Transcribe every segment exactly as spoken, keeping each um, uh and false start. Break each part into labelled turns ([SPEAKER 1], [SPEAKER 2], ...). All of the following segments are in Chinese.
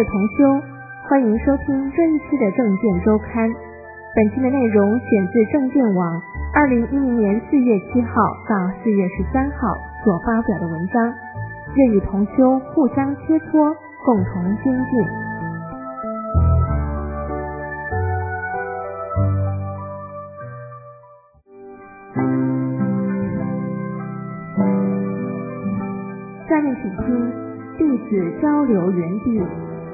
[SPEAKER 1] 位同修，欢迎收听这一期的证件周刊。本期的内容选自证件网二零一零年四月七号到四月十三号所发表的文章，愿与同修互相切磋，共同精进。下面请听弟子交流园地。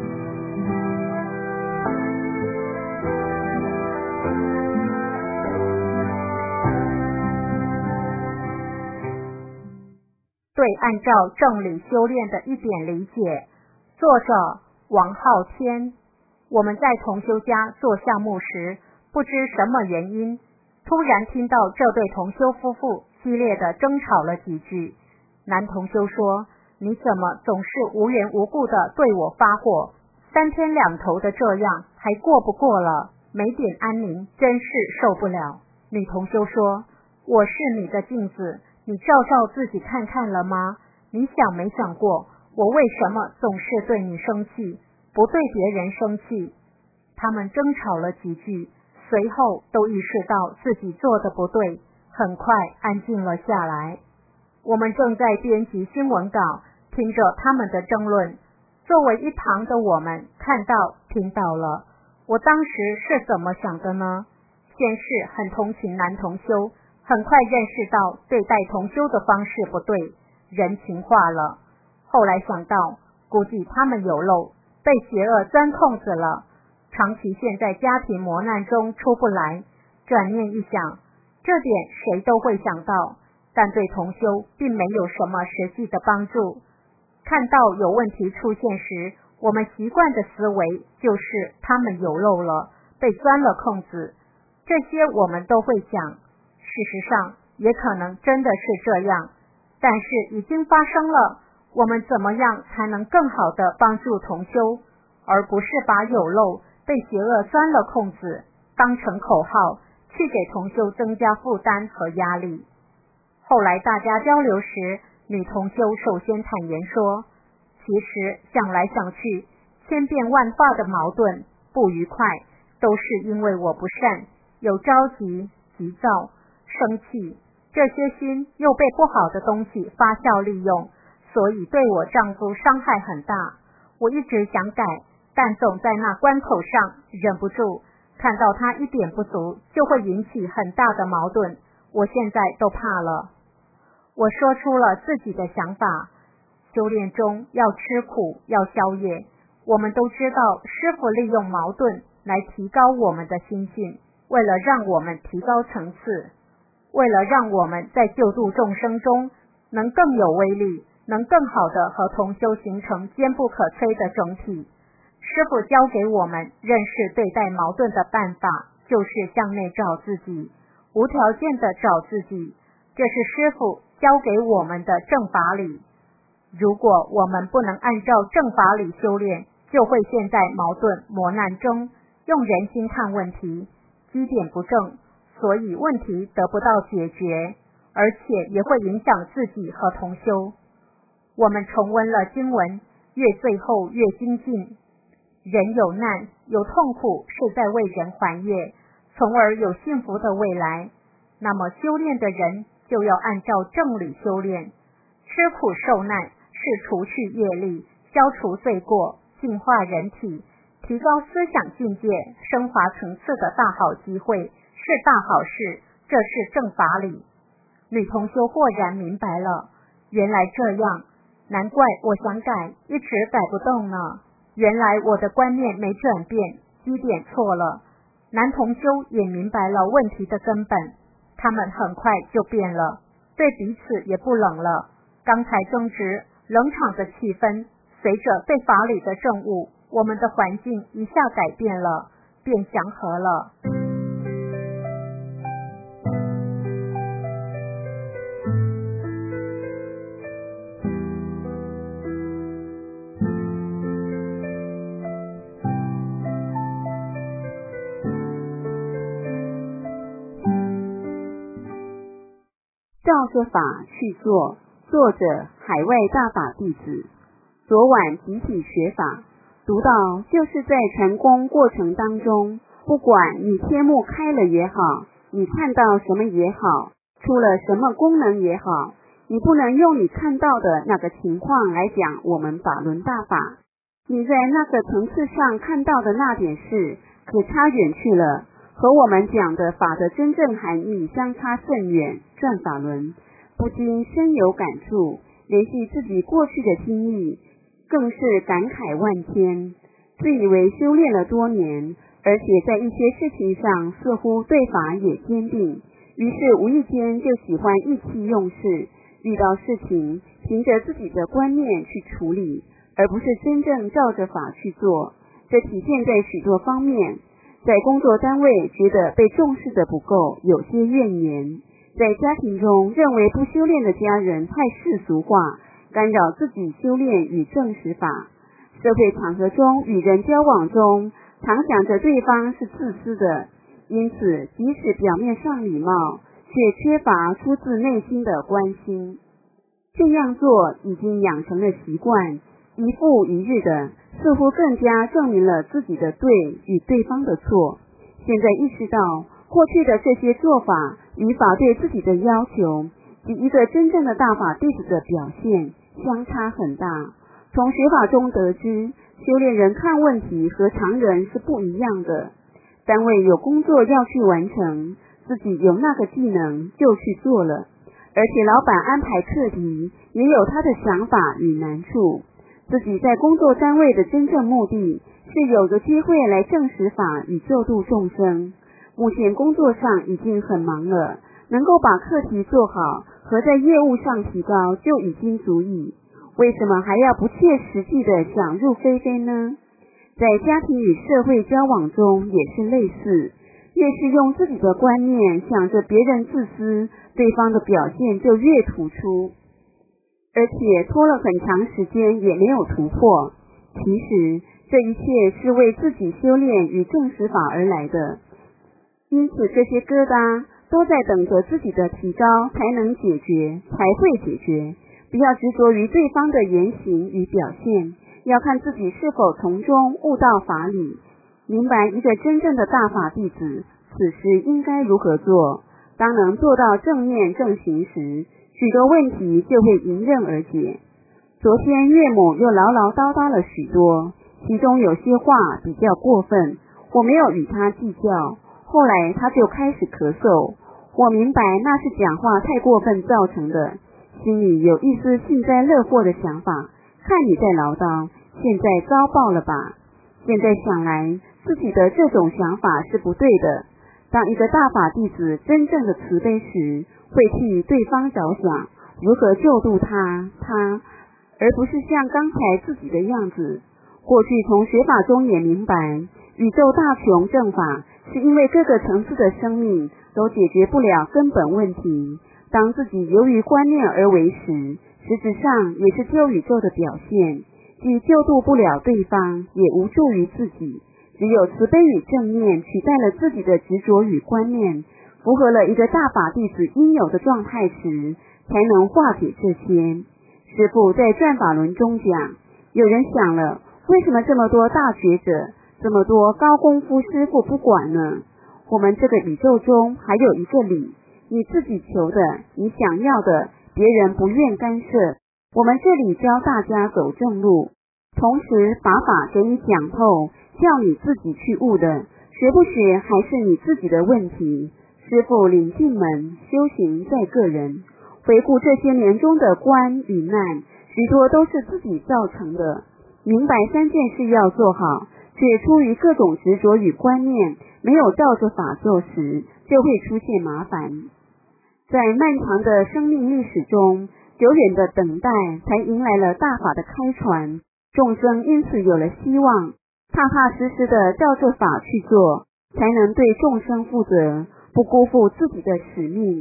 [SPEAKER 2] 对按照正理修炼的一点理解，作者王浩天。我们在同修家做项目时，不知什么原因，突然听到这对同修夫妇激烈的争吵了几句。男同修说，你怎么总是无缘无故的对我发火，三天两头的这样还过不过了，没点安宁，真是受不了。女同修说，我是你的镜子，你照照自己看看了吗？你想没想过，我为什么总是对你生气，不对别人生气？他们争吵了几句，随后都意识到自己做的不对，很快安静了下来。我们正在编辑新闻稿，听着他们的争论。作为一旁的我们看到听到了，我当时是怎么想的呢？先是很同情男同修，很快认识到对待同修的方式不对，人情化了。后来想到，估计他们有漏，被邪恶钻空子了，长期陷在家庭磨难中出不来。转念一想，这点谁都会想到，但对同修并没有什么实际的帮助。看到有问题出现时，我们习惯的思维就是他们有漏了，被钻了空子，这些我们都会想。事实上也可能真的是这样，但是已经发生了，我们怎么样才能更好的帮助同修，而不是把有漏被邪恶钻了空子当成口号，去给同修增加负担和压力。后来大家交流时，女同修首先坦言说，其实想来想去，千变万化的矛盾不愉快，都是因为我不善，有着急急躁生气，这些心又被不好的东西发酵利用，所以对我丈夫伤害很大。我一直想改，但总在那关口上忍不住，看到他一点不足就会引起很大的矛盾，我现在都怕了。我说出了自己的想法，修炼中要吃苦，要消业。我们都知道师父利用矛盾来提高我们的心性，为了让我们提高层次，为了让我们在救度众生中能更有威力，能更好的和同修形成坚不可摧的整体。师父教给我们认识对待矛盾的办法，就是向内找自己，无条件的找自己，这是师父教给我们的正法理。如果我们不能按照正法理修炼，就会陷在矛盾磨难中，用人心看问题，基点不正，所以问题得不到解决，而且也会影响自己和同修。我们重温了经文，越最后越精进。人有难有痛苦，是在为人还业，从而有幸福的未来。那么修炼的人就要按照正理修炼，吃苦受难是除去业力，消除罪过，净化人体，提高思想境界，升华层次的大好机会，是大好事，这是正法理。女同修豁然明白了，原来这样，难怪我想改，一直改不动呢。原来我的观念没转变，基点错了。男同修也明白了问题的根本，他们很快就变了，对彼此也不冷了。刚才争执冷场的气氛，随着对法理的证悟，我们的环境一下改变了，变祥和了。
[SPEAKER 3] 照着法去做，作者海外大法弟子。昨晚集体学法， 读到就是在成功过程当中，不管你天目开了也好，你看到什么也好，出了什么功能也好，你不能用你看到的那个情况来讲我们法轮大法。你在那个层次上看到的那点事，可差远去了，和我们讲的法的真正含义相差甚远。转法轮不禁深有感触，联系自己过去的经历，更是感慨万千。自以为修炼了多年，而且在一些事情上似乎对法也坚定，于是无意间就喜欢意气用事，遇到事情凭着自己的观念去处理，而不是真正照着法去做。这体现在许多方面，在工作单位觉得被重视的不够，有些怨言；在家庭中认为不修炼的家人太世俗化，干扰自己修炼与证实法；社会场合中与人交往中，常想着对方是自私的，因此即使表面上礼貌，却缺乏出自内心的关心。这样做已经养成了习惯，一复一日的，似乎更加证明了自己的对与对方的错。现在意识到过去的这些做法与法对自己的要求及一个真正的大法弟子的表现相差很大。从学法中得知，修炼人看问题和常人是不一样的。单位有工作要去完成，自己有那个技能就去做了，而且老板安排课题也有他的想法与难处。自己在工作单位的真正目的是有个机会来证实法与救度众生。目前工作上已经很忙了，能够把课题做好和在业务上提高就已经足矣，为什么还要不切实际的想入非非呢？在家庭与社会交往中也是类似，越是用自己的观念想着别人自私，对方的表现就越突出，而且拖了很长时间也没有突破。其实这一切是为自己修炼与证实法而来的，因此这些疙瘩都在等着自己的提高才能解决，才会解决。不要执着于对方的言行与表现，要看自己是否从中悟到法理，明白一个真正的大法弟子此时应该如何做。当能做到正念正行时，许多问题就会迎刃而解。昨天岳母又唠唠叨叨了许多，其中有些话比较过分，我没有与他计较。后来他就开始咳嗽，我明白那是讲话太过分造成的，心里有一丝幸灾乐祸的想法，看你在唠叨，现在遭报了吧。现在想来，自己的这种想法是不对的。当一个大法弟子真正的慈悲时，会替对方着想，如何救度他他而不是像刚才自己的样子。过去从学法中也明白，宇宙大穷正法是因为各个层次的生命都解决不了根本问题，当自己由于观念而为时，实质上也是救宇宙的表现，既救度不了对方，也无助于自己。只有慈悲与正念取代了自己的执着与观念，符合了一个大法弟子应有的状态时，才能化解这些。师父在转法轮中讲，有人想了，为什么这么多大学者，这么多高功夫师父不管呢？我们这个宇宙中还有一个理，你自己求的，你想要的，别人不愿干涉。我们这里教大家走正路，同时把法给你讲透，叫你自己去悟的，学不学还是你自己的问题。师父领进门，修行在个人。回顾这些年中的关与难，许多都是自己造成的。明白三件事要做好，却出于各种执着与观念，没有照着法做时，就会出现麻烦。在漫长的生命历史中，久远的等待才迎来了大法的开传，众生因此有了希望，踏踏实实的照着法去做，才能对众生负责，不辜负自己的使命。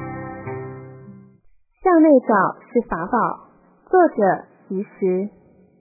[SPEAKER 1] 向内找是法宝，作者其实。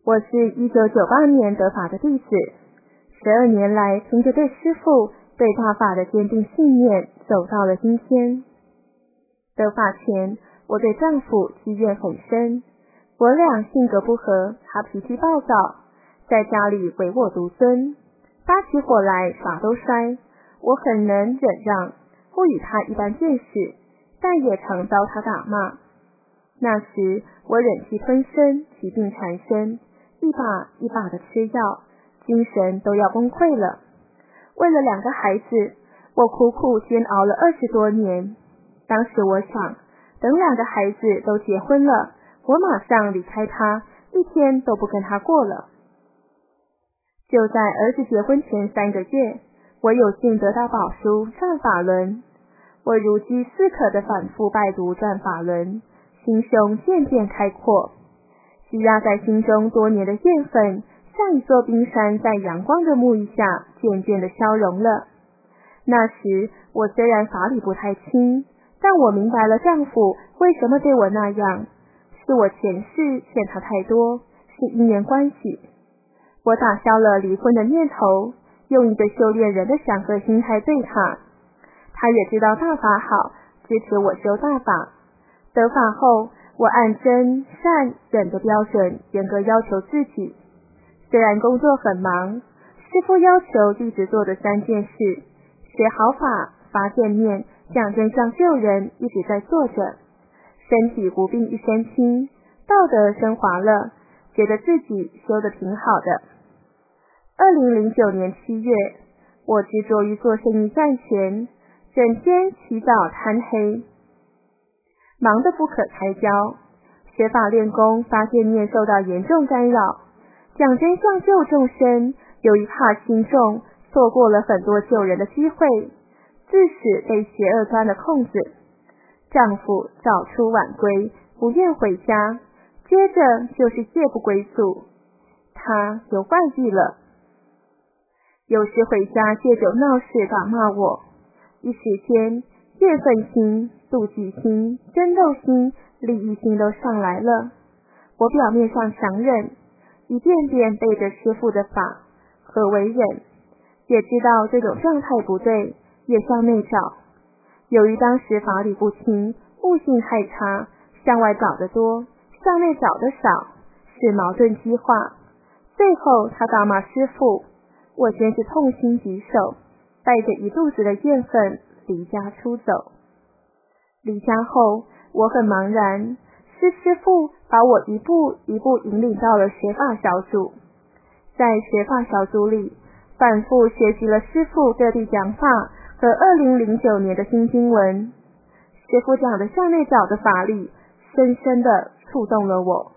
[SPEAKER 1] 我是一九九八年得法的弟子，十二年来凭着对师父、对大法的坚定信念，走到了今天。得法前，我对丈夫积怨很深，我俩性格不合，他脾气暴躁，在家里唯我独尊，发起火来啥都摔，我很能忍让，不与他一般见识，但也常遭他打骂。那时我忍气吞声，疾病缠身，一把一把的吃药，精神都要崩溃了。为了两个孩子，我苦苦煎熬了二十多年。当时我想，等两个孩子都结婚了，我马上离开他，一天都不跟他过了。就在儿子结婚前三个月，我有幸得到宝书《转法轮》，我如饥似渴地反复拜读《转法轮》，心胸渐渐开阔，积压在心中多年的怨愤，像一座冰山在阳光的沐浴下渐渐地消融了。那时我虽然法理不太清，但我明白了丈夫为什么对我那样，是我前世欠他太多，是因缘关系。我打消了离婚的念头，用一个修炼人的祥和心态对他。他也知道大法好，支持我修大法。得法后，我按真、善、忍的标准严格要求自己。虽然工作很忙，师父要求弟子做的三件事：学好法、发见面、讲真相救人，一直在做着。身体不病一身轻，道德升华了，觉得自己修得挺好的。二零零九年七月，我执着于做生意赚钱，整天起早贪黑，忙得不可开交。学法练功，发现念受到严重干扰，讲真相救众生，由于怕心重，错过了很多救人的机会，自始被邪恶钻了空子。丈夫早出晚归，不愿回家，接着就是戒不归宿，他又外遇了。有时回家借酒闹事打骂我，一时间怨愤心、妒忌心、争斗心、利益心都上来了。我表面上强忍，一遍遍背着师父的法，何为忍？也知道这种状态不对，也向内找。由于当时法理不清，悟性太差，向外找得多，向内找得少，是矛盾激化。最后他大骂师父，我真是痛心疾首，带着一肚子的怨恨离家出走。离家后我很茫然，是师父把我一步一步引领到了学法小组。在学法小组里，反复学习了师父各地讲法和二零零九年的新经文。师父讲的向内找的法理，深深地触动了我。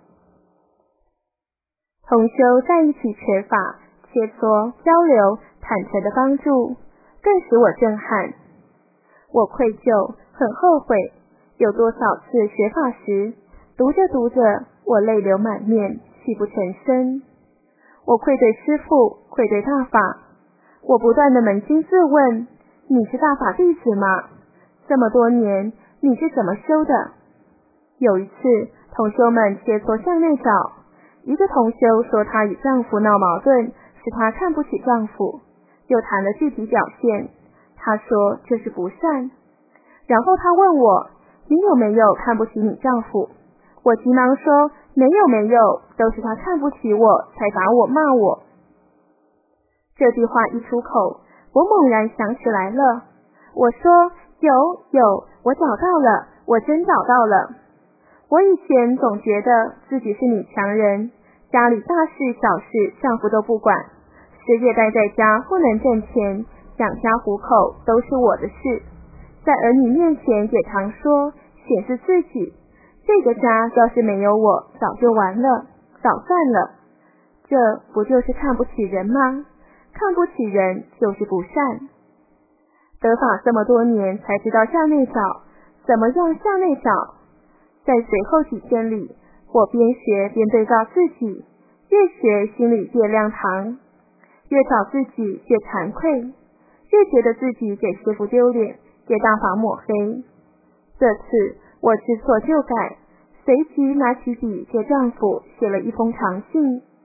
[SPEAKER 1] 同修在一起学法、切磋、交流、坦诚的帮助，更使我震撼。我愧疚，很后悔，有多少次学法时，读着读着，我泪流满面，泣不成声。我愧对师父，愧对大法。我不断的扪心自问，你是大法弟子吗？这么多年，你是怎么修的？有一次，同修们切磋向内找，一个同修说她与丈夫闹矛盾，是她看不起丈夫，又谈了具体表现，她说这是不善。然后她问我，你有没有看不起你丈夫？我急忙说，没有没有，都是他看不起我，才打我骂我。这句话一出口，我猛然想起来了。我说，有有，我找到了，我真找到了。我以前总觉得自己是女强人，家里大事小事丈夫都不管，失业待在家不能挣钱，养家糊口都是我的事，在儿女面前也常说显示自己，这个家要是没有我早就完了，早散了。这不就是看不起人吗？看不起人就是不善。得法这么多年才知道向内找，怎么样向内找？在随后几天里，我边学边对照自己，越学心里越亮堂，越找自己越惭愧，越觉得自己给师父丢脸，给大法抹黑。这次我知错就改，随即拿起笔给丈夫写了一封长信，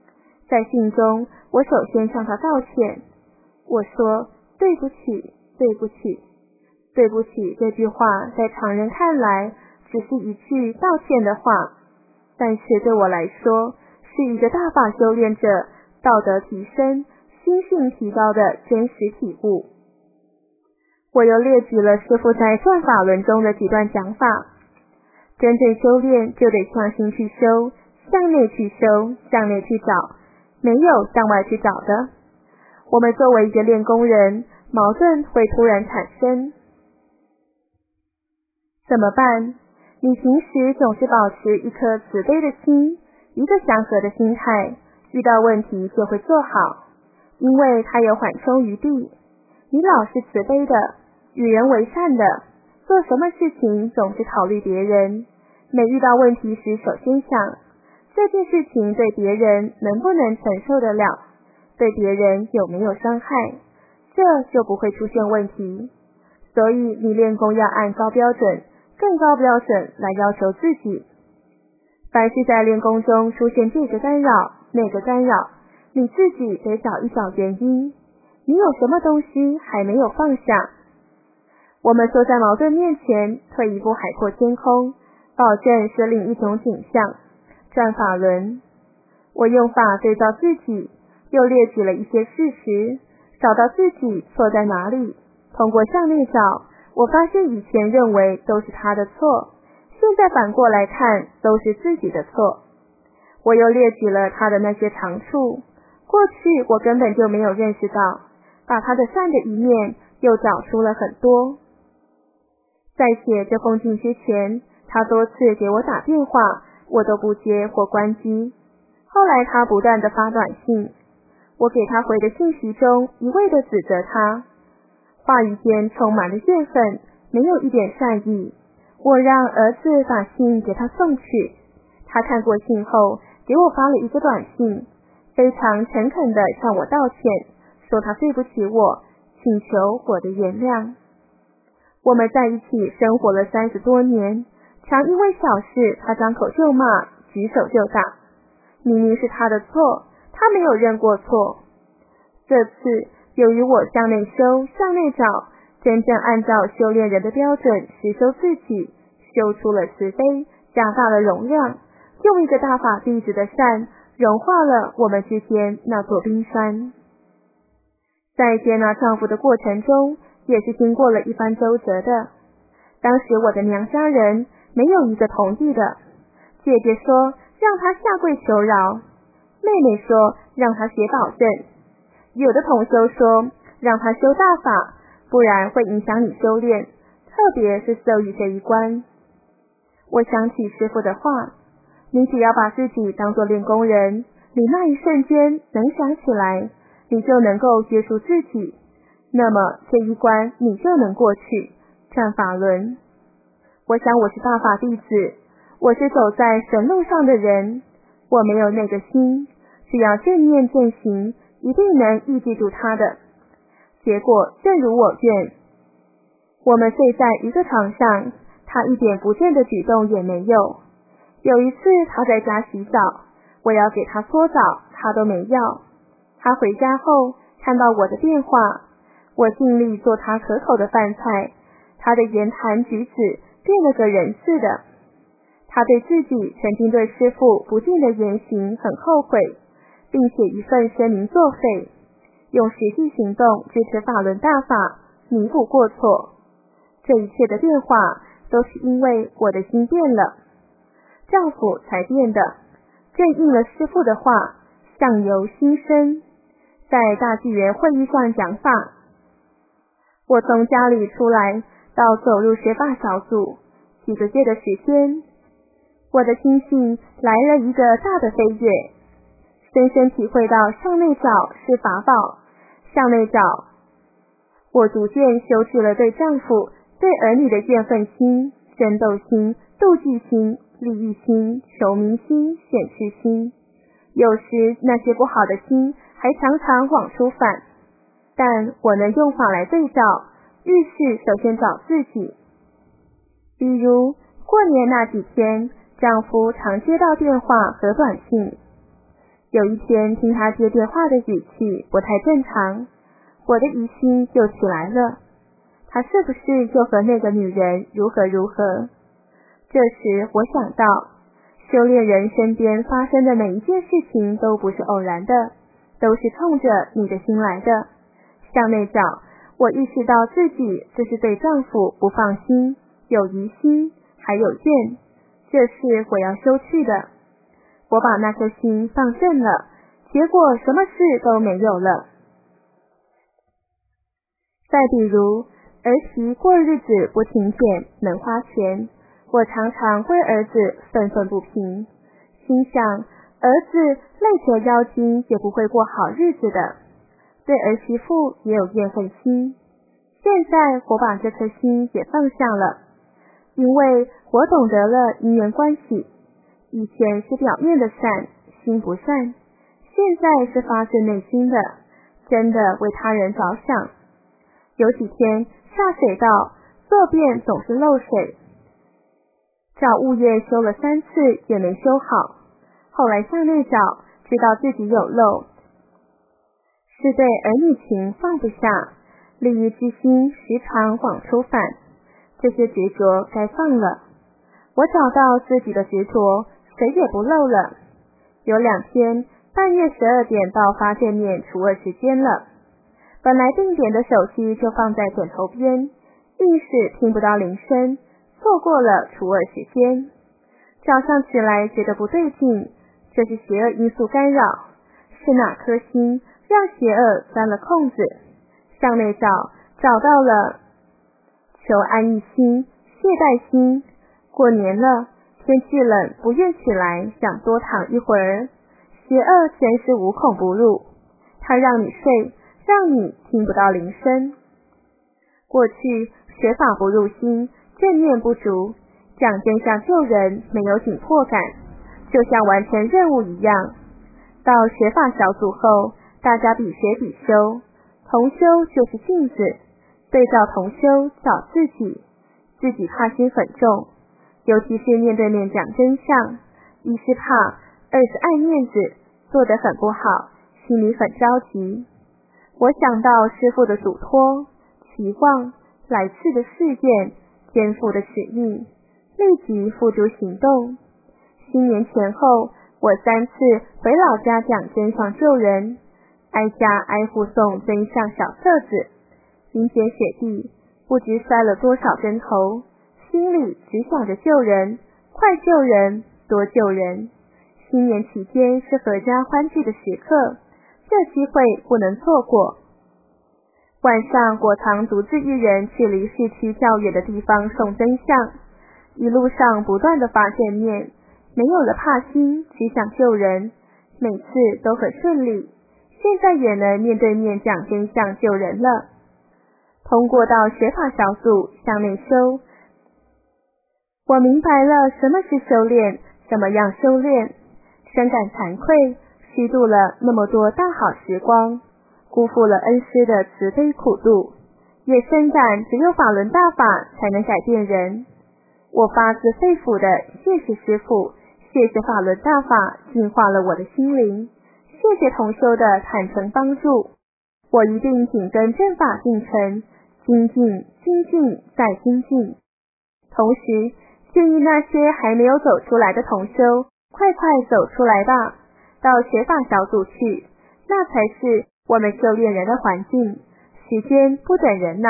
[SPEAKER 1] 在信中，我首先向他道歉，我说对不起，对不起，对不起这句话在常人看来只是一句道歉的话，但是对我来说是一个大法修炼者道德提升、心性提高的真实体悟。我又列举了师父在转法轮中的几段讲法，真正修炼就得向心去修，向内去修，向内去找，没有向外去找的。我们作为一个练功人，矛盾会突然产生，怎么办？你平时总是保持一颗慈悲的心，一个祥和的心态，遇到问题就会做好，因为它有缓冲余地。你老是慈悲的，与人为善的，做什么事情总是考虑别人，每遇到问题时首先想，这件事情对别人能不能承受得了，对别人有没有伤害，这就不会出现问题。所以你练功要按高标准，更高标准来要求自己。凡是在练功中出现这个干扰，那个干扰，你自己得找一找原因，你有什么东西还没有放下。我们坐在矛盾面前，退一步海阔天空，保证是另一种景象。转法轮，我用法对照自己，又列举了一些事实，找到自己错在哪里。通过向内找，我发现以前认为都是他的错，现在反过来看都是自己的错。我又列举了他的那些长处，过去我根本就没有认识到，把他的善的一面又找出了很多。在写这封信之前，他多次给我打电话，我都不接或关机。后来他不断地发短信，我给他回的信息中一味地指责他，话语间充满了怨愤，没有一点善意。我让儿子把信给他送去，他看过信后给我发了一个短信，非常诚恳地向我道歉，说他对不起我，请求我的原谅。我们在一起生活了三十多年，常因为小事他张口就骂，举手就打，明明是他的错，他没有认过错。这次由于我向内修，向内找，真正按照修炼人的标准实修自己，修出了慈悲，加大了容量，用一个大法弟子的善融化了我们之间那座冰山。在接纳丈夫的过程中，也是经过了一番周折的。当时我的娘家人没有一个同意的，姐姐说让她下跪求饶，妹妹说让她写保证，有的同修说让她修大法，不然会影响你修炼，特别是受益这一关。我想起师父的话，你只要把自己当作练功人，你那一瞬间能想起来，你就能够约束自己，那么这一关你就能过去，转法轮。我想我是大法弟子，我是走在神路上的人，我没有那个心，只要正念正行，一定能抑制住他的。结果正如我愿，我们睡在一个床上，他一点不正的举动也没有。有一次他在家洗澡，我要给他搓澡，他都没要。他回家后看到我的变化，我尽力做他可口的饭菜，他的言谈举止变了个人似的。他对自己曾经对师父不敬的言行很后悔，并且一份声明作废，用实际行动支持法轮大法，弥补过错。这一切的变化都是因为我的心变了，丈夫才变的，正应了师父的话，相由心生。在大纪元会议上讲法，我从家里出来到走入学法小组几个月的时间，我的心性来了一个大的飞跃，深深体会到向内找是法宝，向内找，我逐渐修治了对丈夫、对儿女的怨愤心、争斗心、妒忌心、利益心、求名心、显示心。有时那些不好的心还常常往出反，但我能用法来对照，遇事首先找自己。比如过年那几天，丈夫常接到电话和短信， 有一天听他接电话的语气不太正常，我的疑心就起来了，他是不是就和那个女人如何如何？这时我想到，修炼人身边发生的每一件事情都不是偶然的，都是冲着你的心来的。向内找，我意识到自己这是对丈夫不放心，有疑心，还有怨，这是我要修去的。我把那颗心放正了，结果什么事都没有了。再比如，儿媳过日子不勤俭，能花钱，我常常为儿子愤愤不平，心想儿子累折腰筋也不会过好日子的，对儿媳妇也有怨恨心。现在我把这颗心也放下了，因为我懂得了因缘关系，以前是表面的善，心不善，现在是发自内心的，真的为他人着想。有几天下水道坐便总是漏水，找物业修了三次也没修好，后来向内找，知道自己有漏，是对儿女情放不下，利益之心时常往出反，这些执着该放了。我找到自己的执着，谁也不漏了。有两天半夜十二点到发见面除二时间了，本来定点的手机就放在枕头边，硬是听不到铃声，错过了除二时间。早上起来觉得不对劲，这是邪恶因素干扰，是哪颗心让邪恶钻了空子？向内找，找到了，求安逸心、懈怠心。过年了，天气冷，不愿起来，想多躺一会儿。邪恶真是无孔不入，它让你睡，让你听不到铃声。过去学法不入心，正念不足，讲真相救人没有紧迫感，就像完成任务一样。到学法小组后，大家比学比修，同修就是镜子，对照同修找自己，自己怕心很重，尤其是面对面讲真相，一是怕，二是爱面子，做得很不好，心里很着急。我想到师父的嘱托、期望、来次的事件、肩负的使命，立即付诸行动。新年前后，我三次回老家讲真相救人，挨家挨户送真相小册子，冰天雪地，不知摔了多少针头，心里只想着救人，快救人，多救人。新年期间是阖家欢聚的时刻，这机会不能错过。晚上果堂独自一人去离市区较远的地方送真相，一路上不断的发见面，没有了怕心，只想救人，每次都很顺利，现在也能面对面讲真相救人了。通过到学法小组向内修，我明白了什么是修炼，怎么样修炼，深感惭愧，虚度了那么多大好时光，辜负了恩师的慈悲苦度，也深感只有法轮大法才能改变人。我发自肺腑的谢谢师父，谢谢法轮大法净化了我的心灵，谢谢同修的坦诚帮助，我一定紧跟正法进程，精进、精进再精进。同时建议那些还没有走出来的同修，快快走出来吧，到学法小组去，那才是我们修炼人的环境，时间不等人呐。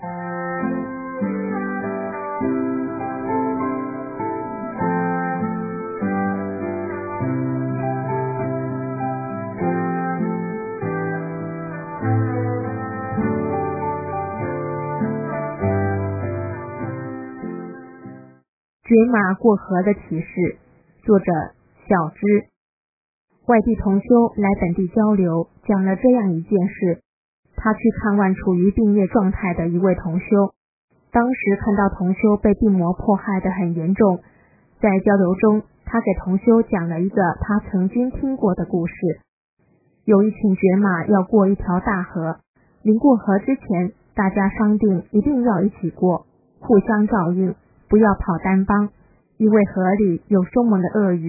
[SPEAKER 3] 决马过河的启示，作者小芝。外地同修来本地交流，讲了这样一件事。他去看望处于病业状态的一位同修，当时看到同修被病魔迫害得很严重，在交流中，他给同修讲了一个他曾经听过的故事。有一群决马要过一条大河，临过河之前，大家商定一定要一起过，互相照应，不要跑单帮，因为河里有凶猛的鳄鱼，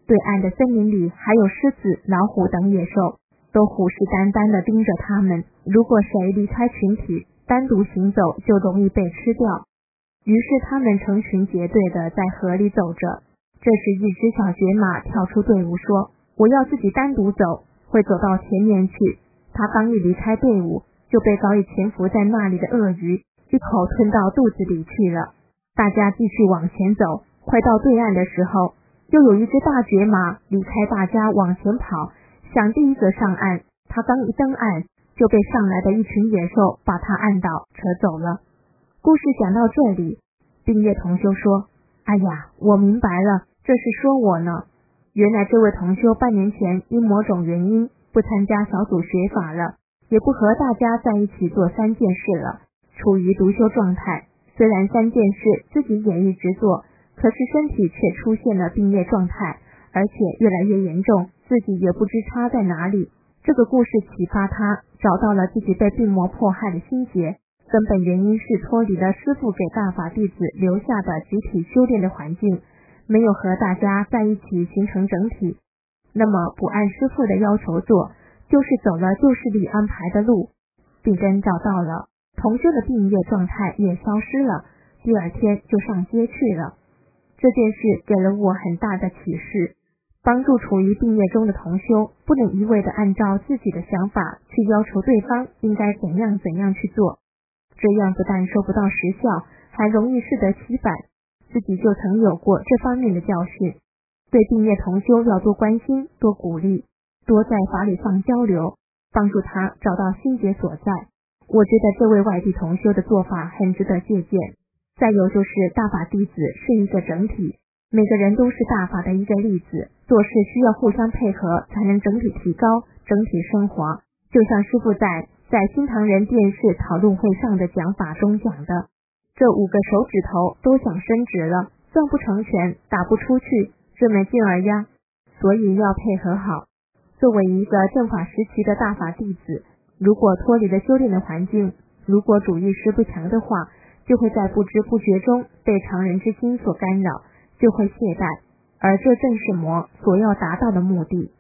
[SPEAKER 1] 对岸的森林里还有狮子、老虎等野兽，都虎视眈眈地盯着他们。如果谁离开群体，单独行走就容易被吃掉。于是他们成群结队地在河里走着。这时一只小角马跳出队伍说：“我要自己单独走，会走到前面去。”他刚一离开队伍，就被早已潜伏在那里的鳄鱼一口吞到肚子里去了。大家继续往前走，快到对岸的时候，又有一只大角马离开大家往前跑，想第一个上岸。他刚一登岸，就被上来的一群野兽把他按倒扯走了。故事讲到这里，病叶同修说：“哎呀，我明白了，这是说我呢。原来这位同修半年前因某种原因不参加小组学法了，也不和大家在一起做三件事了，处于独修状态。虽然三件事自己也一直做，可是身体却出现了病业状态，而且越来越严重，自己也不知差在哪里。这个故事启发他找到了自己被病魔迫害的心结，根本原因是脱离了师父给大法弟子留下的集体修炼的环境，没有和大家在一起形成整体。那么不按师父的要求做，就是走了旧势力安排的路。病根找到了，同修的病业状态也消失了，第二天就上街去了。这件事给了我很大的启示，帮助处于病业中的同修，不能一味地按照自己的想法去要求对方应该怎样怎样去做，这样不但收不到实效，还容易适得其反。自己就曾有过这方面的教训。对病业同修要多关心，多鼓励，多在法理上交流，帮助他找到心结所在。我觉得这位外地同修的做法很值得借鉴。再有就是大法弟子是一个整体，每个人都是大法的一个例子，做事需要互相配合，才能整体提高，整体升华。就像师父在在新唐人电视讨论会上的讲法中讲的，这五个手指头都想伸直了，攥不成拳，打不出去，这么劲儿呀，所以要配合好。作为一个正法时期的大法弟子，如果脱离了修炼的环境，如果主意识不强的话，就会在不知不觉中被常人之心所干扰，就会懈怠，而这正是魔所要达到的目的。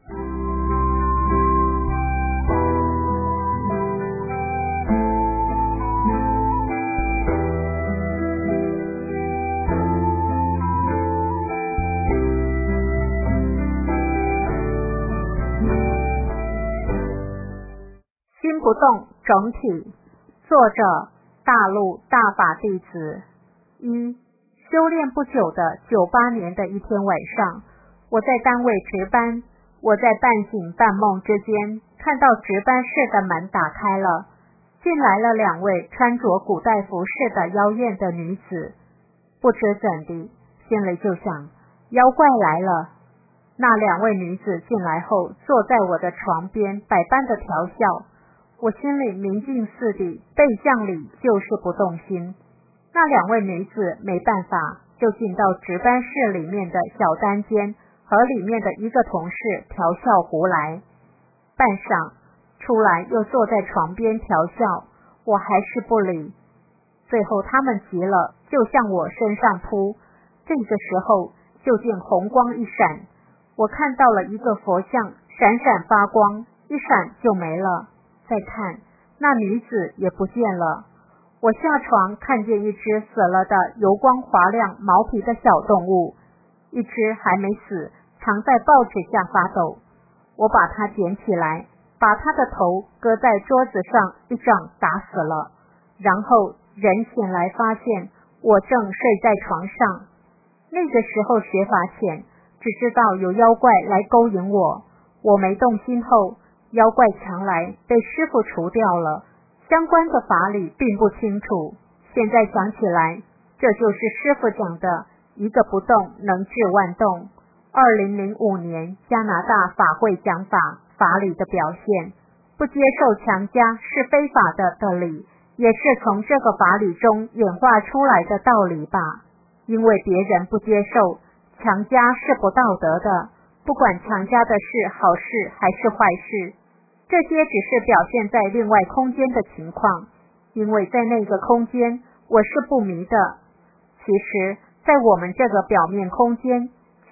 [SPEAKER 2] 心不动整体。作者大陆大法弟子。一、修炼不久的九八年的一天晚上，我在单位值班，我在半醒半梦之间，看到值班室的门打开了，进来了两位穿着古代服饰的妖艳的女子。不知怎的，心里就想，妖怪来了。那两位女子进来后，坐在我的床边，百般的调笑。我心里明镜似地，背向里就是不动心。那两位女子没办法，就进到值班室里面的小单间，和里面的一个同事调笑胡来。半晌出来，又坐在床边调笑，我还是不理。最后他们急了，就向我身上扑。这个时候就见红光一闪，我看到了一个佛像闪闪发光，一闪就没了。再看，那女子也不见了。我下床看见一只死了的油光滑亮毛皮的小动物，一只还没死，藏在报纸下发抖。我把它捡起来，把它的头搁在桌子上，一掌打死了。然后人醒来发现我正睡在床上。那个时候学法浅，只知道有妖怪来勾引我，我没动心后，妖怪强来，被师父除掉了，相关的法理并不清楚。现在想起来，这就是师父讲的一个不动能治万动。二零零五年加拿大法会讲法法理的表现，不接受强加是非法的的理，也是从这个法理中演化出来的道理吧。因为别人不接受，强加是不道德的，不管强加的是好事还是坏事，这些只是表现在另外空间的情况，因为在那个空间我是不迷的。其实在我们这个表面空间，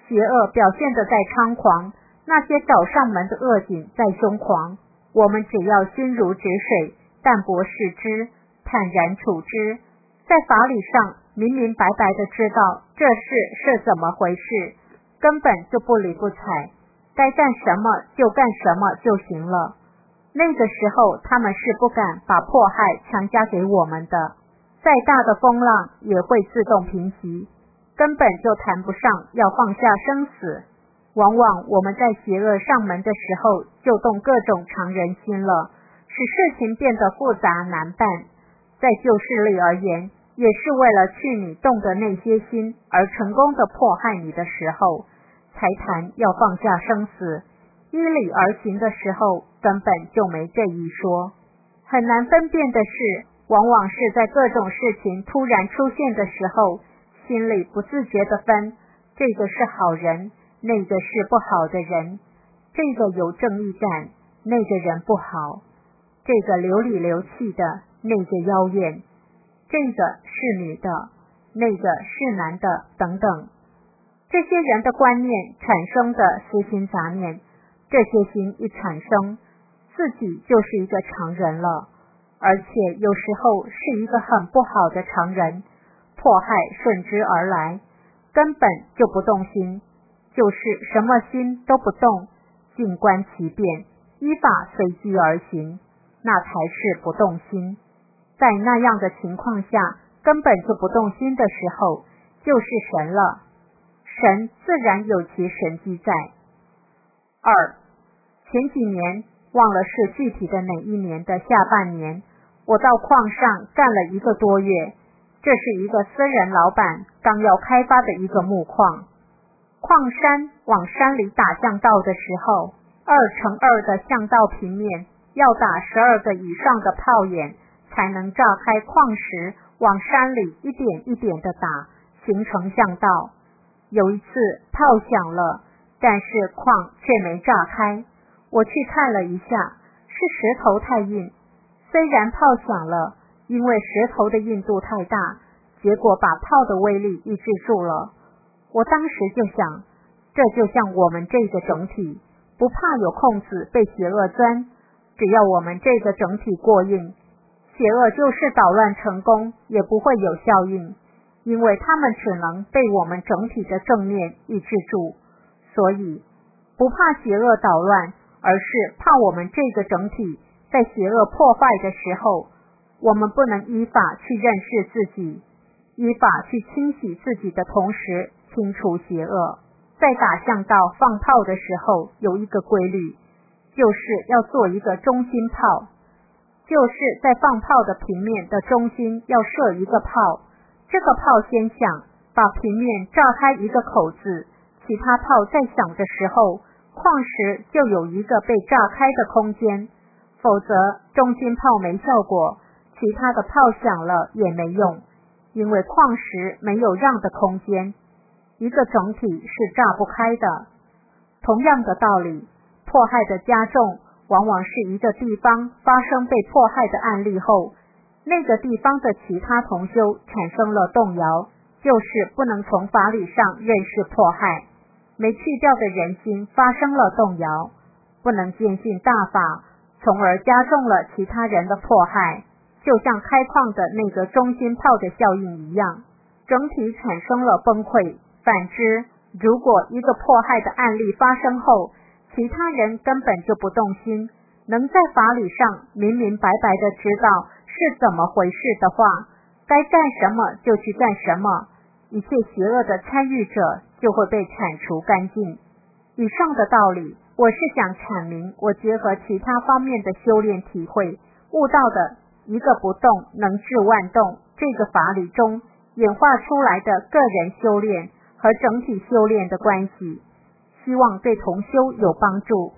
[SPEAKER 2] 邪恶表现得再猖狂，那些找上门的恶警再凶狂，我们只要心如止水，淡泊视之，坦然处之，在法理上明明白白地知道这事是怎么回事，根本就不理不睬，该干什么就干什么就行了。那个时候他们是不敢把迫害强加给我们的，再大的风浪也会自动平息，根本就谈不上要放下生死。往往我们在邪恶上门的时候就动各种常人心了，使事情变得复杂难办。在就事例而言，也是为了去你动的那些心而成功的迫害你的时候，才谈要放下生死。依理而行的时候根本就没这一说。很难分辨的是，往往是在各种事情突然出现的时候，心里不自觉地分，这个是好人，那个是不好的人，这个有正义感，那个人不好，这个流里流气的，那个妖艳，这个是女的，那个是男的，等等。这些人的观念产生的私心杂念，这些心一产生，自己就是一个常人了，而且有时候是一个很不好的常人，迫害顺之而来，根本就不动心，就是什么心都不动，静观其变，依法随机而行，那才是不动心。在那样的情况下，根本就不动心的时候，就是神了，神自然有其神迹在。二，前几年，忘了是具体的哪一年的下半年，我到矿上干了一个多月，这是一个私人老板刚要开发的一个木矿。矿山往山里打巷道的时候，二乘二的巷道平面要打十二个以上的炮眼，才能炸开矿石往山里一点一点的打，形成巷道。有一次炮响了，但是矿却没炸开，我去看了一下，是石头太硬。虽然炮响了，因为石头的硬度太大，结果把炮的威力抑制住了。我当时就想，这就像我们这个整体，不怕有空子被邪恶钻，只要我们这个整体过硬，邪恶就是捣乱成功也不会有效应，因为他们只能被我们整体的正面抑制住。所以不怕邪恶捣乱，而是怕我们这个整体在邪恶破坏的时候，我们不能依法去认识自己，依法去清洗自己的同时清除邪恶。在打巷道放炮的时候，有一个规律，就是要做一个中心炮，就是在放炮的平面的中心要设一个炮，这个炮先响，把平面炸开一个口子，其他炮在响的时候，矿石就有一个被炸开的空间，否则中心炮没效果，其他的炮响了也没用，因为矿石没有让的空间，一个整体是炸不开的。同样的道理，迫害的加重，往往是一个地方发生被迫害的案例后，那个地方的其他同修产生了动摇，就是不能从法理上认识迫害，没去掉的人心发生了动摇，不能坚信大法，从而加重了其他人的迫害，就像开矿的那个中心炮的效应一样，整体产生了崩溃。反之，如果一个迫害的案例发生后，其他人根本就不动心，能在法理上明明白白的知道是怎么回事的话，该干什么就去干什么，一切邪恶的参与者就会被铲除干净。以上的道理，我是想阐明我结合其他方面的修炼体会悟到的一个不动能治万动这个法理中演化出来的个人修炼和整体修炼的关系，希望对同修有帮助。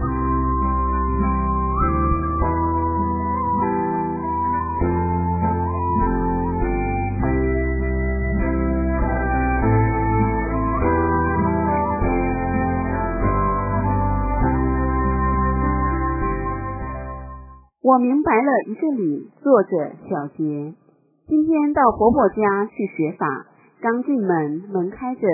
[SPEAKER 3] 我明白了一个理，作者小杰。今天到婆婆家去学法，刚进门，门开着，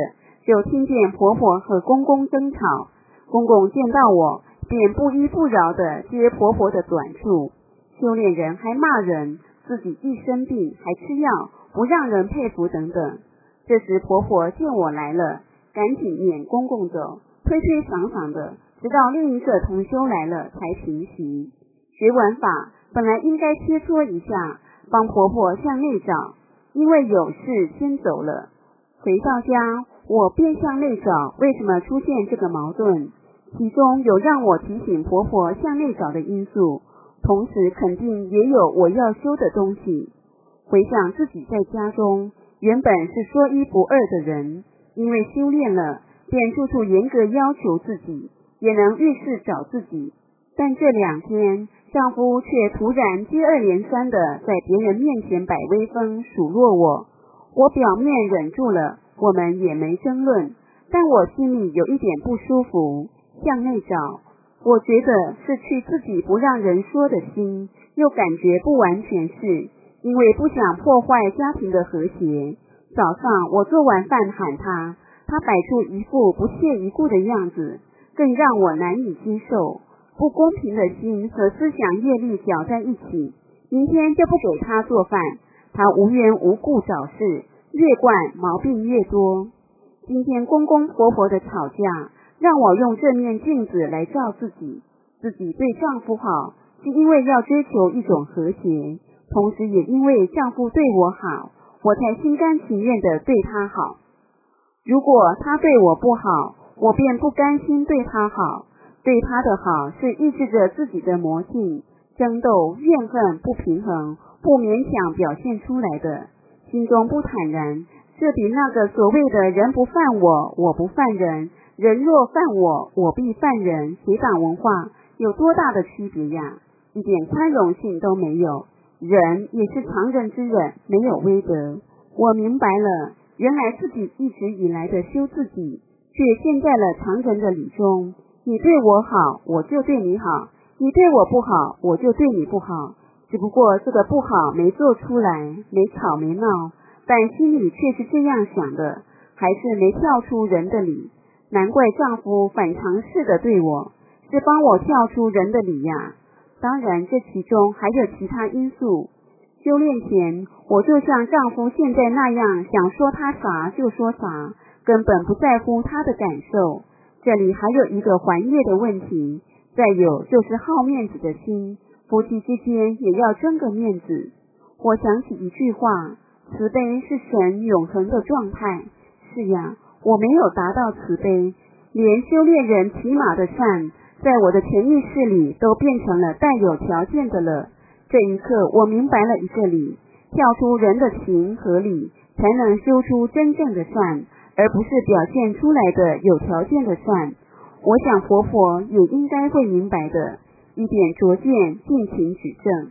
[SPEAKER 3] 就听见婆婆和公公争吵。公公见到我，便不依不饶地揭婆婆的短处。修炼人还骂人，自己一生病还吃药，不让人佩服等等。这时婆婆见我来了，赶紧撵公公走，推推搡搡的，直到另一个同修来了才平息。学完法本来应该切磋一下，帮婆婆向内找，因为有事先走了。回到家，我便向内找为什么出现这个矛盾，其中有让我提醒婆婆向内找的因素，同时肯定也有我要修的东西。回想自己在家中原本是说一不二的人，因为修炼了，便处处严格要求自己，也能遇事找自己。但这两天丈夫却突然接二连三的在别人面前摆威风，数落我。我表面忍住了，我们也没争论，但我心里有一点不舒服。向内找，我觉得是去自己不让人说的心，又感觉不完全是，因为不想破坏家庭的和谐。早上我做完饭喊他，他摆出一副不屑一顾的样子，更让我难以接受。不公平的心和思想业力搅在一起，明天就不给他做饭，他无缘无故找事，越惯毛病越多。今天公公婆婆的吵架，让我用这面镜子来照自己。自己对丈夫好，是因为要追求一种和谐，同时也因为丈夫对我好，我才心甘情愿地对他好。如果他对我不好，我便不甘心对他好。对他的好是抑制着自己的魔性，争斗、怨恨、不平衡，不勉强表现出来的，心中不坦然。这比那个所谓的人不犯我，我不犯人，人若犯我，我必犯人，邪党文化有多大的区别呀？一点宽容性都没有。人也是常人之人，没有威德。我明白了，原来自己一直以来的修自己，却陷在了常人的理中。你对我好，我就对你好；你对我不好，我就对你不好。只不过这个不好没做出来，没吵没闹，但心里却是这样想的，还是没跳出人的理。难怪丈夫反常似的对我，是帮我跳出人的理呀。当然这其中还有其他因素。修炼前，我就像丈夫现在那样，想说他啥就说啥，根本不在乎他的感受。这里还有一个还业的问题，再有就是好面子的心，夫妻之间也要争个面子。我想起一句话，慈悲是神永恒的状态。是呀，我没有达到慈悲，连修炼人起码的善，在我的潜意识里都变成了带有条件的了。这一刻我明白了一个理，跳出人的情和理，才能修出真正的善，而不是表现出来的有条件的善。我想婆婆也应该会明白的，一点拙见尽情指正。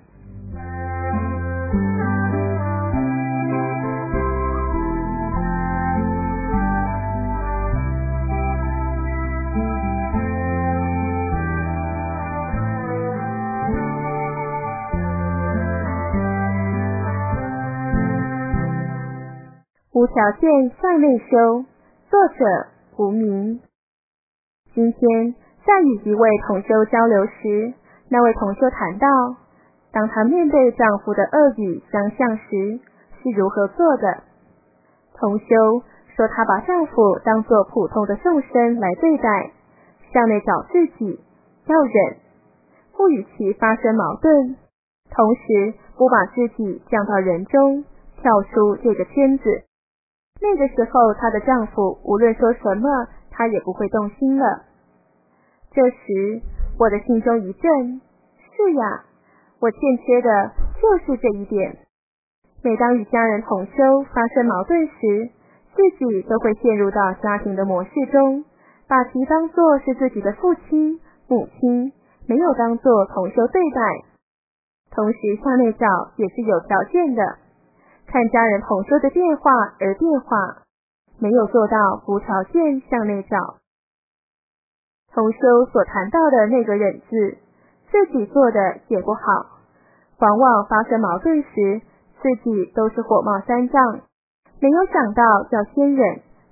[SPEAKER 1] 无条件向内修，作者无名。今天在与一位同修交流时，那位同修谈到，当她面对丈夫的恶语相向时是如何做的。同修说，她把丈夫当作普通的众生来对待，向内找自己，要忍，不与其发生矛盾，同时不把自己降到人中，跳出这个圈子。那个时候她的丈夫无论说什么，她也不会动心了。这时我的心中一震，是呀，我欠缺的就是这一点。每当与家人同修发生矛盾时，自己都会陷入到家庭的模式中，把其当作是自己的父亲、母亲，没有当作同修对待。同时向内找也是有条件的，看家人同修的变化而变化，没有做到无条件向内找。同修所谈到的那个忍字，自己做的也不好，往往发生矛盾时，自己都是火冒三丈，没有想到要先忍，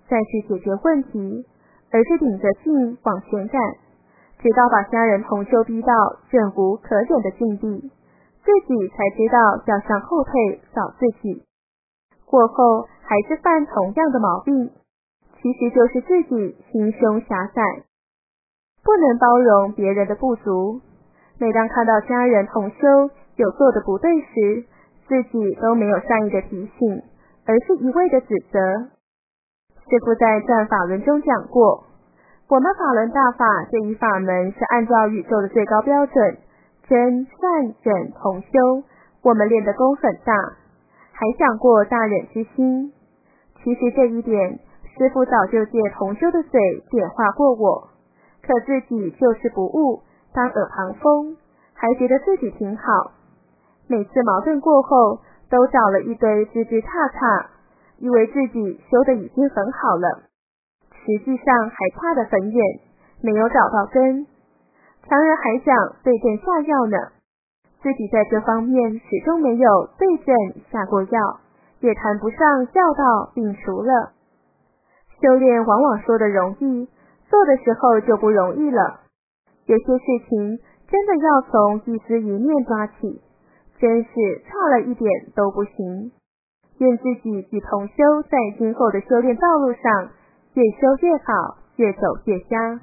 [SPEAKER 2] 再去解决问题，而是顶着劲往前赶，直到把家人同修逼到忍无可忍的境地，自己才知道要向后退扫自己。过后还是犯同样的毛病，其实就是自己心胸狭窄，不能包容别人的不足。每当看到家人同修有做的不对时，自己都没有善意的提醒，而是一味的指责。师父在转法轮中讲过，我们法轮大法这一法门是按照宇宙的最高标准，真善忍同修，我们练的功很大，还讲过大忍之心。其实这一点师父早就借同修的嘴点化过我，可自己就是不悟，当耳旁风，还觉得自己挺好。每次矛盾过后，都找了一堆枝枝杈杈，以为自己修得已经很好了，实际上还差得很远，没有找到根。常人还想对症下药呢，自己在这方面始终没有对症下过药，也谈不上药到病除了。修炼往往说的容易，做的时候就不容易了。有些事情真的要从一丝一念抓起，真是差了一点都不行。愿自己与同修在今后的修炼道路上越修越好，越走越佳。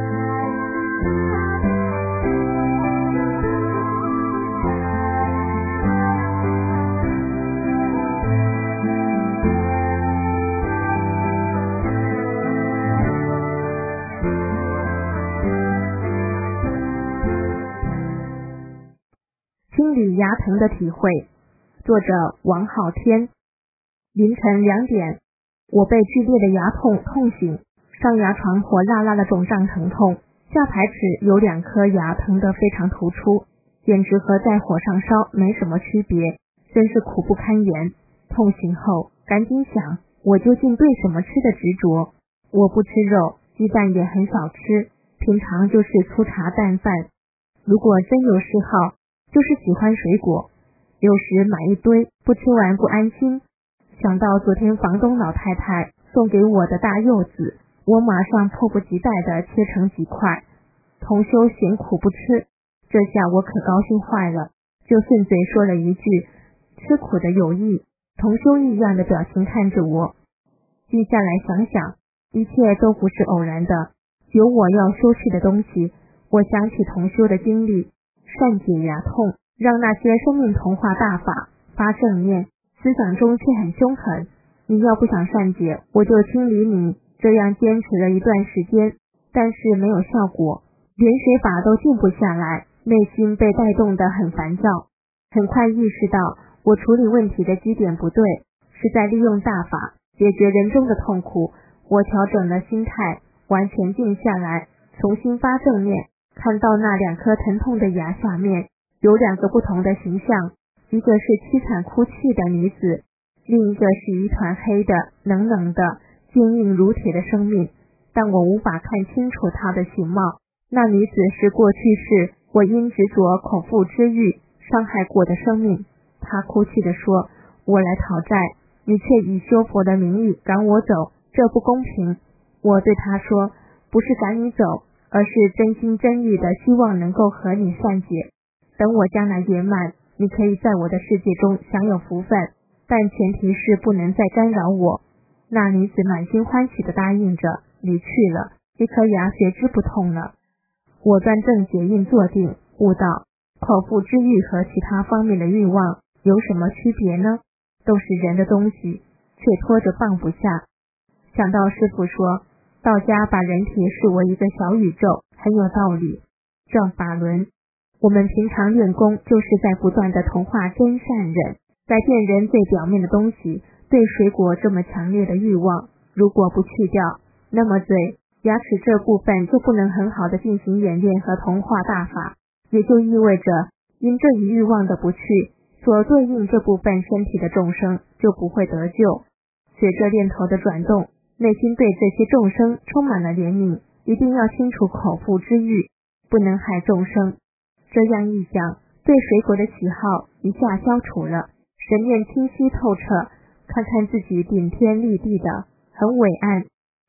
[SPEAKER 1] 清理牙疼的体会，作者王浩天。凌晨两点，我被剧烈的牙痛痛醒，上牙床火辣辣的肿胀疼痛，下排齿有两颗牙疼得非常突出，简直和在火上烧没什么区别，真是苦不堪言。痛醒后赶紧想，我究竟对什么吃的执着？我不吃肉，鸡蛋也很少吃，平常就是粗茶淡饭。如果真有嗜好，就是喜欢水果，有时买一堆，不吃完不安心。想到昨天房东老太太送给我的大柚子，我马上迫不及待地切成几块。同修嫌苦不吃，这下我可高兴坏了，就顺嘴说了一句吃苦的有益。同修异样的表情看着我，接下来想想，一切都不是偶然的，有我要修饰的东西。我想起同修的经历，善解牙痛，让那些生命同化大法发正念，思想中却很凶狠。你要不想善解，我就清理你。这样坚持了一段时间，但是没有效果，连水法都静不下来，内心被带动得很烦躁。很快意识到我处理问题的基点不对，是在利用大法解决人中的痛苦。我调整了心态，完全静下来，重新发正念，看到那两颗疼痛的牙下面有两个不同的形象，一个是凄惨哭泣的女子，另一个是一团黑的冷冷的坚硬如铁的生命，但我无法看清楚她的形貌。那女子是过去世我因执着口腹之欲伤害过的生命。她哭泣地说，我来讨债，你却以修佛的名义赶我走，这不公平。我对她说，不是赶你走，而是真心真意的希望能够和你善解。等我将来圆满，你可以在我的世界中享有福分，但前提是不能再干扰我。那女子满心欢喜地答应着，离去了，一颗牙随之不痛了。我端正结印坐定，悟道，口腹之欲和其他方面的欲望有什么区别呢？都是人的东西，却拖着放不下。想到师父说，道家把人体视为一个小宇宙，很有道理。转法轮，我们平常练功就是在不断的同化真善忍，在辨人最表面的东西。对水果这么强烈的欲望，如果不去掉，那么嘴、牙齿这部分就不能很好的进行演练和同化大法，也就意味着因这一欲望的不去，所对应这部分身体的众生就不会得救。随着念头的转动，内心对这些众生充满了怜悯，一定要清除口腹之欲，不能害众生。这样一想，对水果的喜好一下消除了，神念清晰透彻，看看自己顶天立地的，很伟岸，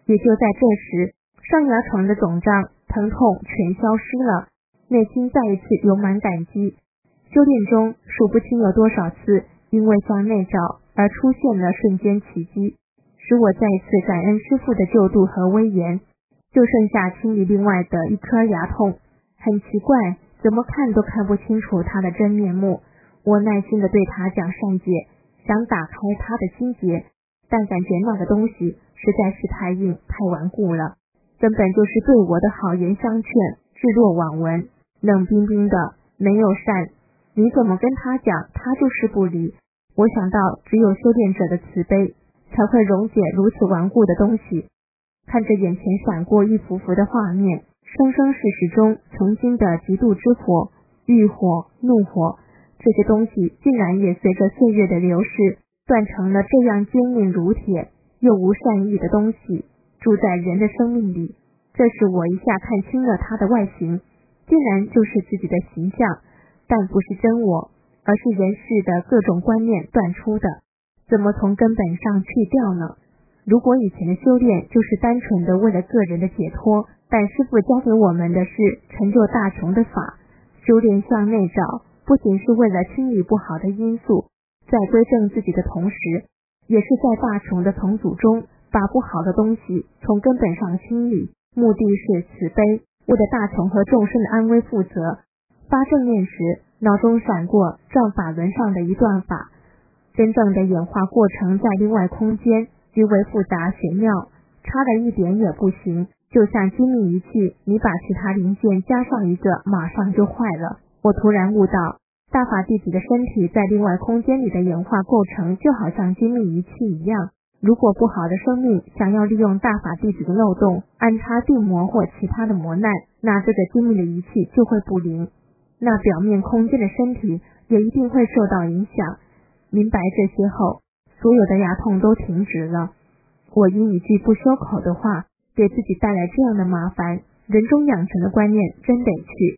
[SPEAKER 1] 也就在这时，上牙床的肿胀、疼痛全消失了，内心再一次涌满感激。修炼中数不清有多少次因为向内找而出现了瞬间奇迹，使我再一次感恩师父的救度和威严。就剩下清理另外的一颗牙痛，很奇怪，怎么看都看不清楚他的真面目。我耐心地对他讲善解，想打开他的心结，但感觉那个东西实在是太硬太顽固了，根本就是对我的好言相劝置若罔闻，冷冰冰的，没有善。你怎么跟他讲，他就是不理。我想到只有修炼者的慈悲才会溶解如此顽固的东西。看着眼前闪过一幅幅的画面，生生世世中曾经的嫉妒之火、欲火、怒火，这些东西竟然也随着岁月的流逝断成了这样坚硬如铁又无善意的东西，住在人的生命里。这时我一下看清了他的外形，竟然就是自己的形象，但不是真我，而是人世的各种观念断出的，怎么从根本上去掉呢？如果以前的修炼就是单纯的为了个人的解脱，但师父教给我们的是成就大成的法，修炼向内找，不仅是为了清理不好的因素，在归正自己的同时，也是在大成的重组中把不好的东西从根本上清理，目的是慈悲，为了大成和众生的安危负责。发正念时，脑中闪过转法轮上的一段法，真正的演化过程在另外空间，极为复杂玄妙，差了一点也不行，就像精密仪器，你把其他零件加上一个，马上就坏了。我突然悟到，大法弟子的身体在另外空间里的演化过程就好像精密仪器一样，如果不好的生命想要利用大法弟子的漏洞安插定魔或其他的磨难，那这个精密的仪器就会不灵，那表面空间的身体也一定会受到影响。明白这些后，所有的牙痛都停止了。我因一句不修口的话给自己带来这样的麻烦，人中养成的观念真得去。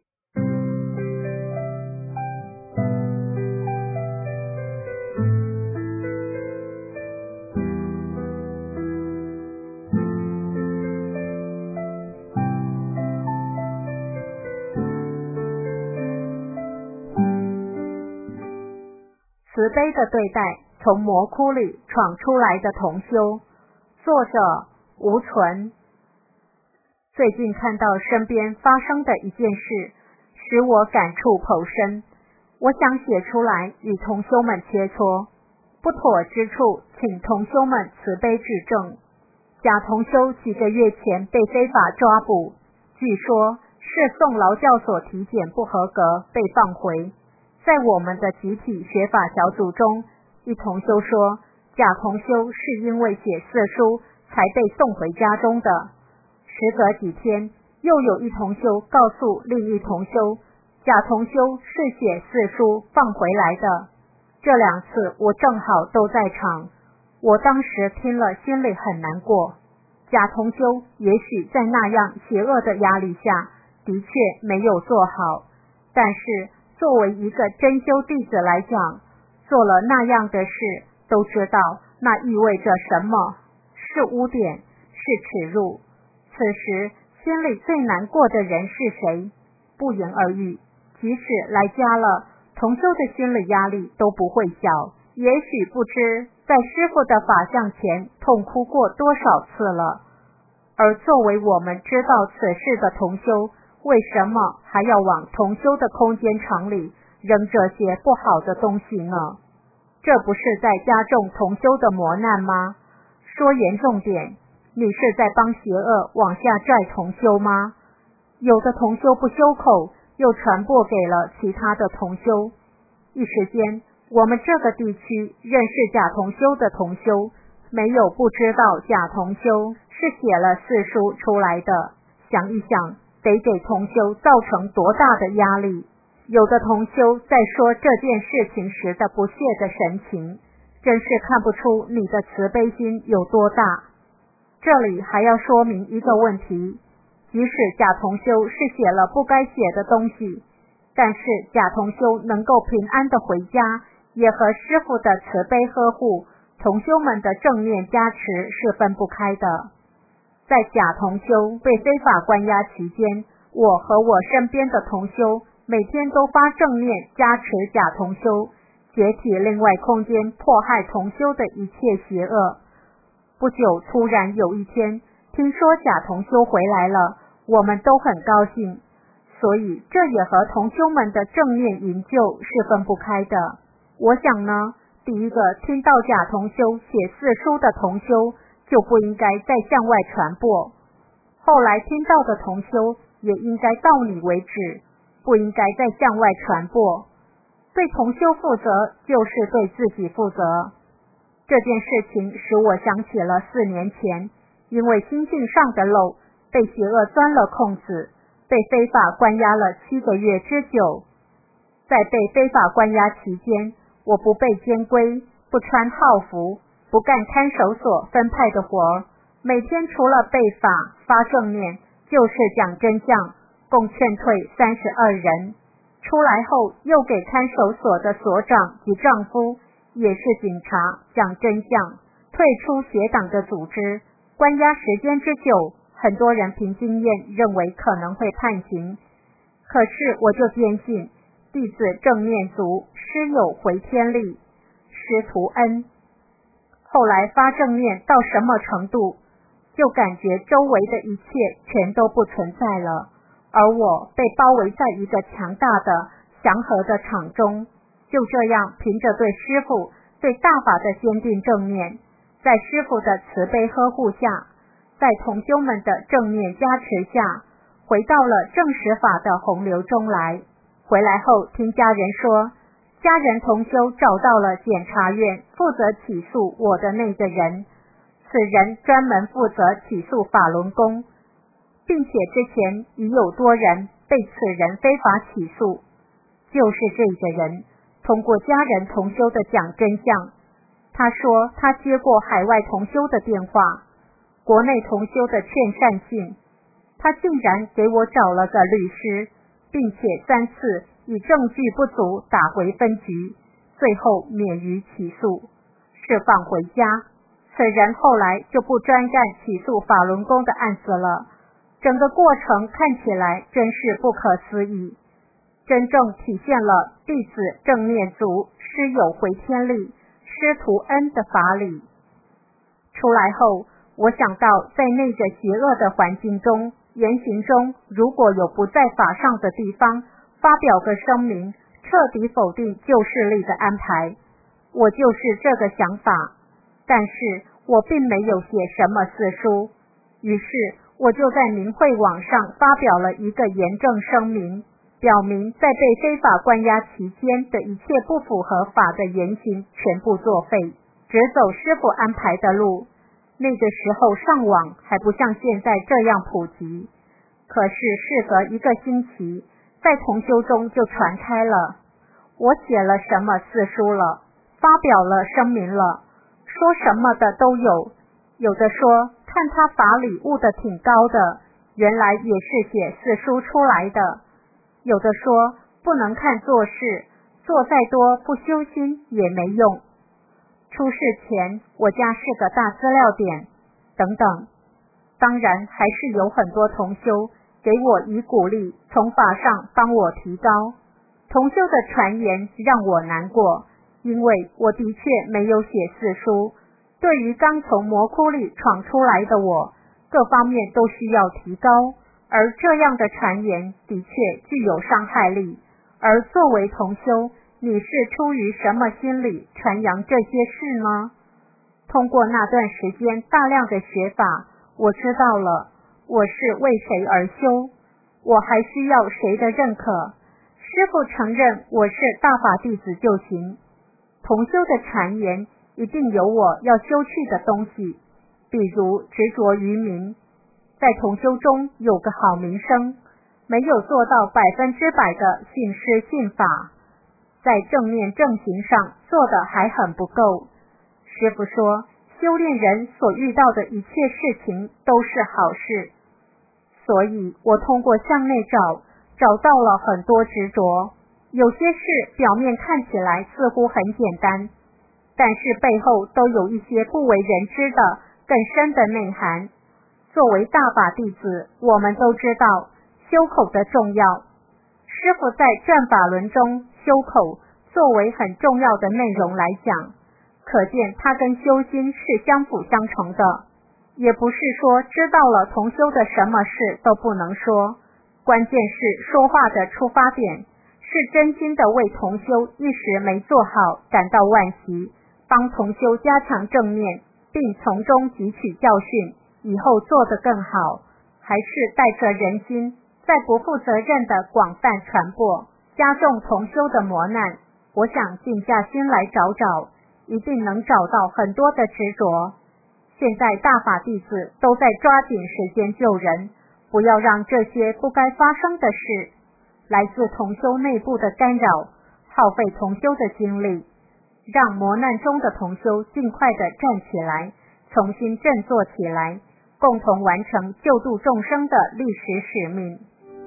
[SPEAKER 2] 慈悲的对待从魔窟里闯出来的同修。作者吴存。最近看到身边发生的一件事，使我感触颇深，我想写出来与同修们切磋，不妥之处请同修们慈悲指正。甲同修几个月前被非法抓捕，据说是送劳教所体检不合格被放回。在我们的集体学法小组中，一同修说甲同修是因为写四书才被送回家中的。时隔几天，又有一同修告诉另一同修，甲同修是写四书放回来的。这两次我正好都在场，我当时听了心里很难过。甲同修也许在那样邪恶的压力下的确没有做好，但是作为一个真修弟子来讲，做了那样的事，都知道那意味着什么，是污点，是耻辱。此时心里最难过的人是谁？不言而喻，即使来家了，同修的心理压力都不会小。也许不知在师父的法相前痛哭过多少次了。而作为我们知道此事的同修，为什么还要往同修的空间场里扔这些不好的东西呢？这不是在加重同修的磨难吗？说严重点，你是在帮邪恶往下拽同修吗？有的同修不修口，又传播给了其他的同修。一时间，我们这个地区认识甲同修的同修，没有不知道甲同修是写了四书出来的。想一想，得给同修造成多大的压力。有的同修在说这件事情时的不屑的神情，真是看不出你的慈悲心有多大。这里还要说明一个问题，即使甲同修是写了不该写的东西，但是甲同修能够平安的回家，也和师父的慈悲呵护、同修们的正面加持是分不开的。 在假同修被非法关押期间，我和我身边的同修每天都发正念加持假同修，解体另外空间迫害同修的一切邪恶。不久，突然有一天，听说假同修回来了，我们都很高兴，所以这也和同修们的正念营救是分不开的。我想呢，第一个听到假同修写四书的同修就不应该再向外传播，后来听到的同修也应该到你为止，不应该再向外传播。对同修负责就是对自己负责。这件事情使我想起了四年前，因为心性上的漏，被邪恶钻了空子，被非法关押了七个月之久。在被非法关押期间，我不被监规，不穿号服，不干看守所分派的活儿，每天除了背法发正念，就是讲真相，共劝退三十二人。出来后又给看守所的所长及丈夫，也是警察，讲真相，退出邪党的组织。关押时间之久，很多人凭经验认为可能会判刑，可是我就坚信弟子正念足，师有回天力，师徒恩。后来发正念到什么程度，就感觉周围的一切全都不存在了，而我被包围在一个强大的祥和的场中。就这样凭着对师父对大法的坚定正念，在师父的慈悲呵护下，在同修们的正念加持下，回到了正实法的洪流中来。回来后听家人说，家人同修找到了检察院负责起诉我的那个人，此人专门负责起诉法轮功，并且之前已有多人被此人非法起诉。就是这个人通过家人同修的讲真相，他说他接过海外同修的电话，国内同修的劝善信，他竟然给我找了个律师，并且三次以证据不足打回分局，最后免于起诉，释放回家。此人后来就不专干起诉法轮功的案子了。整个过程看起来真是不可思议，真正体现了弟子正念足，师有回天力，师徒恩的法理。出来后，我想到在那个邪恶的环境中，言行中如果有不在法上的地方，发表个声明，彻底否定旧势力的安排。我就是这个想法，但是我并没有写什么四书，于是我就在明慧网上发表了一个严正声明，表明在被非法关押期间的一切不符合法的言行全部作废，只走师父安排的路。那个时候上网还不像现在这样普及，可是事隔一个星期，在同修中就传开了。我写了什么四书了，发表了声明了，说什么的都有，有的说看他法理悟得挺高的，原来也是写四书出来的，有的说不能看做事，做再多不修心也没用，出事前我家是个大资料点等等。当然还是有很多同修给我以鼓励，从法上帮我提高。同修的传言让我难过，因为我的确没有写四书，对于刚从魔窟里闯出来的我，各方面都需要提高，而这样的传言的确具有伤害力。而作为同修，你是出于什么心理传扬这些事呢？通过那段时间大量的学法，我知道了我是为谁而修，我还需要谁的认可。师父承认我是大法弟子就行，同修的谗言一定有我要修去的东西，比如执着于名，在同修中有个好名声，没有做到百分之百的信师信法，在正念正行上做的还很不够。师父说，修炼人所遇到的一切事情都是好事，所以我通过向内找，找到了很多执着。有些事表面看起来似乎很简单，但是背后都有一些不为人知的更深的内涵。 作为大法弟子，我们都知道修口的重要。师父在正法轮中，修口作为很重要的内容来讲，可见它跟修心是相辅相成的。也不是说知道了同修的什么事都不能说，关键是说话的出发点是真心的为同修一时没做好感到惋惜，帮同修加强正念，并从中汲取教训，以后做得更好，还是带着人心，在不负责任的广泛传播，加重同修的磨难。我想静下心来找找，一定能找到很多的执着。现在大法弟子都在抓紧时间救人，不要让这些不该发生的事，来自同修内部的干扰，耗费同修的精力，让磨难中的同修尽快地站起来，重新振作起来，共同完成救度众生的历史使命。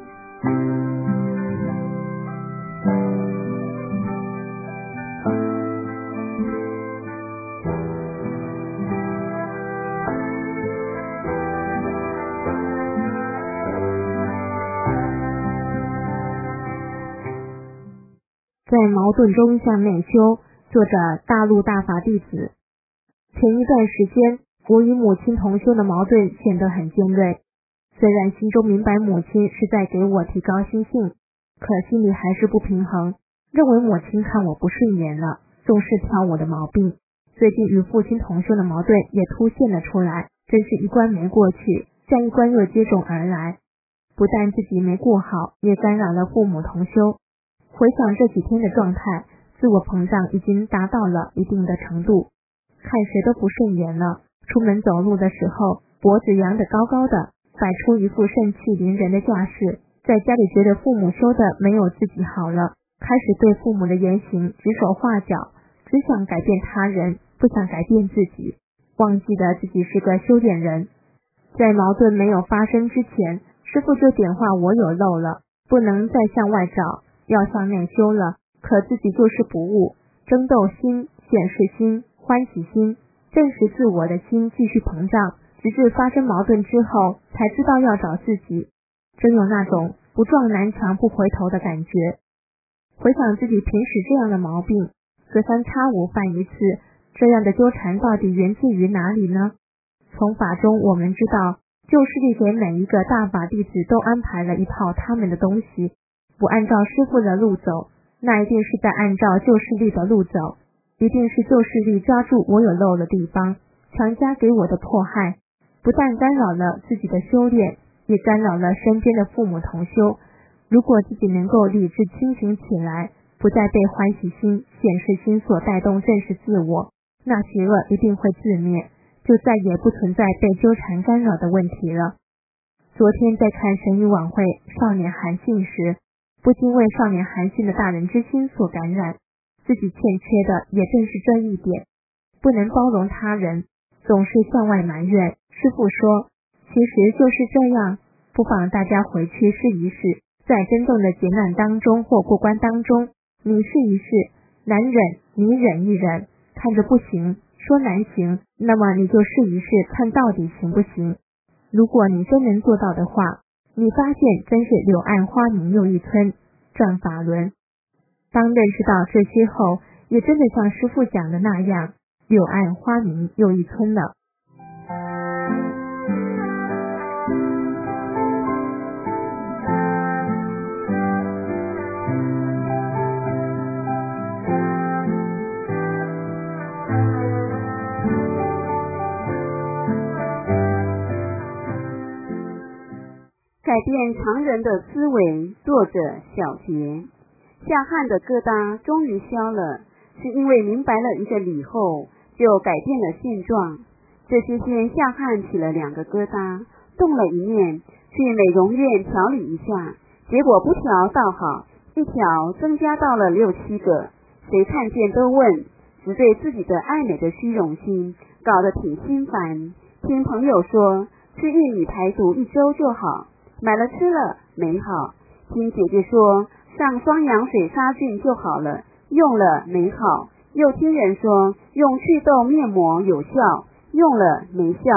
[SPEAKER 1] 在矛盾中向内修，作者大陆大法弟子。前一段时间，我与母亲同修的矛盾显得很尖锐。虽然心中明白母亲是在给我提高心性，可心里还是不平衡，认为母亲看我不顺眼了，总是挑我的毛病。最近与父亲同修的矛盾也凸现了出来，真是一关没过去，下一关又接踵而来。不但自己没过好，也干扰了父母同修。回想这几天的状态，自我膨胀已经达到了一定的程度，看谁都不顺眼了。出门走路的时候，脖子扬得高高的，摆出一副盛气凌人的架势。在家里觉得父母修的没有自己好了，开始对父母的言行指手画脚，只想改变他人，不想改变自己，忘记了自己是个修炼人。在矛盾没有发生之前，师父就点化我有漏了，不能再向外找，要向内修了，可自己就是不悟，争斗心、显示心、欢喜心、正视自我的心继续膨胀，直至发生矛盾之后，才知道要找自己，真有那种不撞南墙不回头的感觉。回想自己平时这样的毛病，隔三差五犯一次，这样的纠缠到底源自于哪里呢？从法中我们知道，旧势力给每一个大法弟子都安排了一套他们的东西，不按照师父的路走，那一定是在按照旧势力的路走，一定是旧势力抓住我有漏的地方，强加给我的迫害，不但干扰了自己的修炼，也干扰了身边的父母同修。如果自己能够理智清醒起来，不再被欢喜心、显示心所带动认识自我，那邪恶一定会自灭，就再也不存在被纠缠干扰的问题了。昨天在看神语晚会少年韩信时，不禁为少年韩信的大人之心所感染，自己欠缺的也正是这一点，不能包容他人，总是向外埋怨。师父说，其实就是这样，不妨大家回去试一试，在真正的劫难当中或过关当中，你试一试，难忍你忍一忍，看着不行，说难行，那么你就试一试，看到底行不行。如果你真能做到的话，你发现真是柳暗花明又一村，转法轮。当认识到这些后，也真的像师父讲的那样，柳暗花明又一村了。
[SPEAKER 3] 改变常人的思维，作者小杰。下汉的疙瘩终于消了，是因为明白了一个理后，就改变了现状。这些天下汉起了两个疙瘩，动了一念，去美容院调理一下，结果不调倒好，一调增加到了六七个，谁看见都问，只对自己的爱美的虚荣心搞得挺心烦。听朋友说吃玉米排毒一周就好，买了吃了没好，听姐姐说上双氧水杀菌就好了，用了没好，又听人说用祛痘面膜有效，用了没效，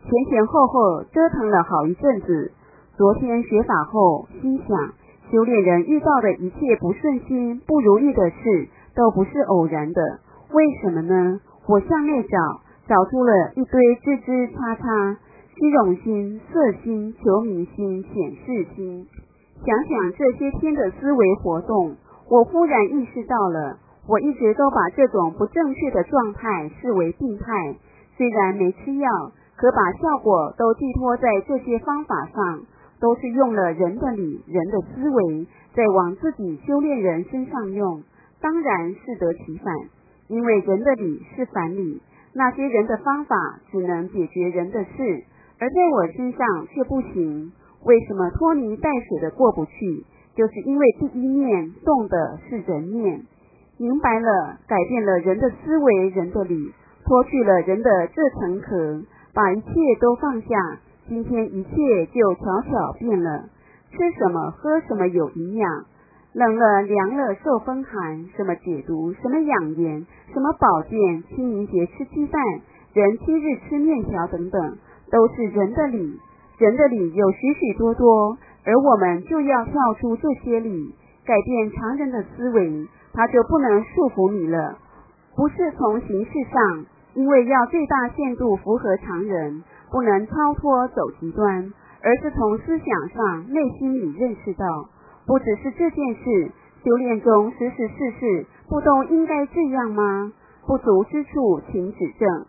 [SPEAKER 3] 前前后后折腾了好一阵子。昨天学法后，心想修炼人遇到的一切不顺心、不如意的事都不是偶然的。为什么呢？我向内找，找出了一堆枝枝叉叉，虚荣心、色心、求名心、显示心。想想这些天的思维活动，我忽然意识到了，我一直都把这种不正确的状态视为病态，虽然没吃药，可把效果都寄托在这些方法上，都是用了人的理、人的思维，在往自己修炼人身上用，当然适得其反。因为人的理是反理，那些人的方法只能解决人的事，而在我身上却不行。为什么拖泥带水的过不去？就是因为第一念动的是人念，明白了，改变了人的思维、人的理，脱去了人的这层壳，把一切都放下，今天一切就悄悄变了。吃什么喝什么有营养，冷了凉了受风寒，什么解毒，什么养颜，什么保健，清明节吃鸡蛋，人七日吃面条等等，都是人的理。人的理有许许多多，而我们就要跳出这些理，改变常人的思维，它就不能束缚你了。不是从形式上，因为要最大限度符合常人，不能超脱走极端，而是从思想上、内心里认识到，不只是这件事，修炼中时时事事不都应该这样吗？不足之处请指正。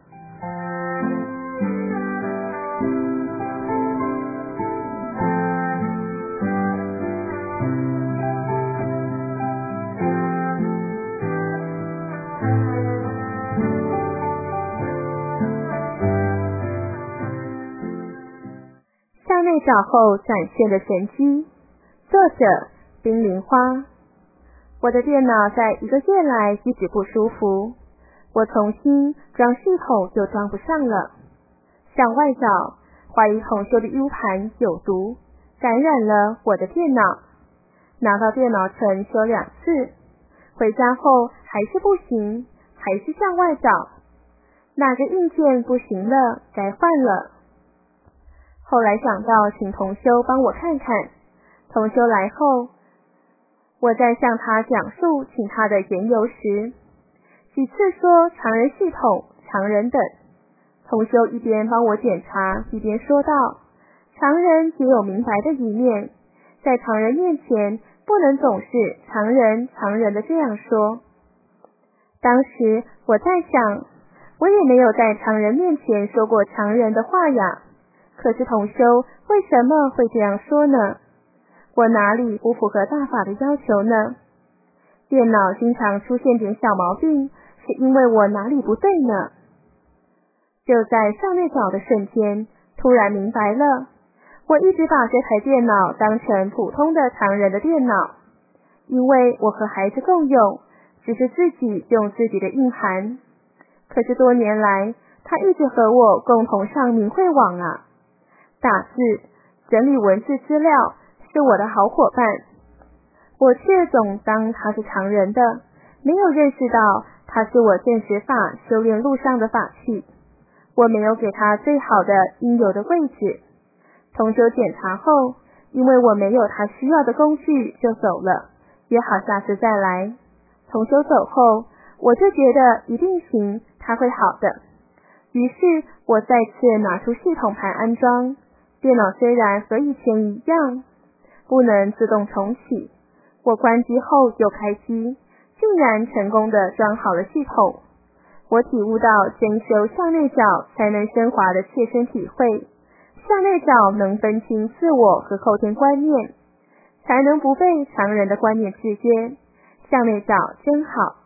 [SPEAKER 1] 向内找后展现的神机。作者冰凌花。我的电脑在一个月来一直不舒服，我重新装系统就装不上了。向外找，怀疑同修的 U 盘有毒，感染了我的电脑。拿到电脑城修两次，回家后还是不行，还是向外找，哪个硬件不行了，该换了。后来想到请同修帮我看看，同修来后，我在向他讲述请他的缘由时，几次说常人系统、常人等，同修一边帮我检查，一边说道，常人也有明白的一面，在常人面前不能总是常人常人的这样说。当时我在想，我也没有在常人面前说过常人的话呀，可是同修为什么会这样说呢？我哪里不符合大法的要求呢？电脑经常出现点小毛病，是因为我哪里不对呢？就在向内找的瞬间，突然明白了，我一直把这台电脑当成普通的常人的电脑，因为我和孩子共用，只是自己用自己的硬盘。可是多年来，他一直和我共同上明慧网啊，打字、整理文字资料，是我的好伙伴。我却总当他是常人的，没有认识到他是我现实法修炼路上的法器。我没有给他最好的应有的位置。同修检查后，因为我没有他需要的工具就走了，约好下次再来。同修走后，我就觉得一定行，他会好的。于是我再次拿出系统盘安装，电脑虽然和以前一样，不能自动重启，我关机后又开机，竟然成功的装好了系统。我体悟到真修向内找才能升华的切身体会，向内找能分清自我和后天观念，才能不被常人的观念制约。向内找真好。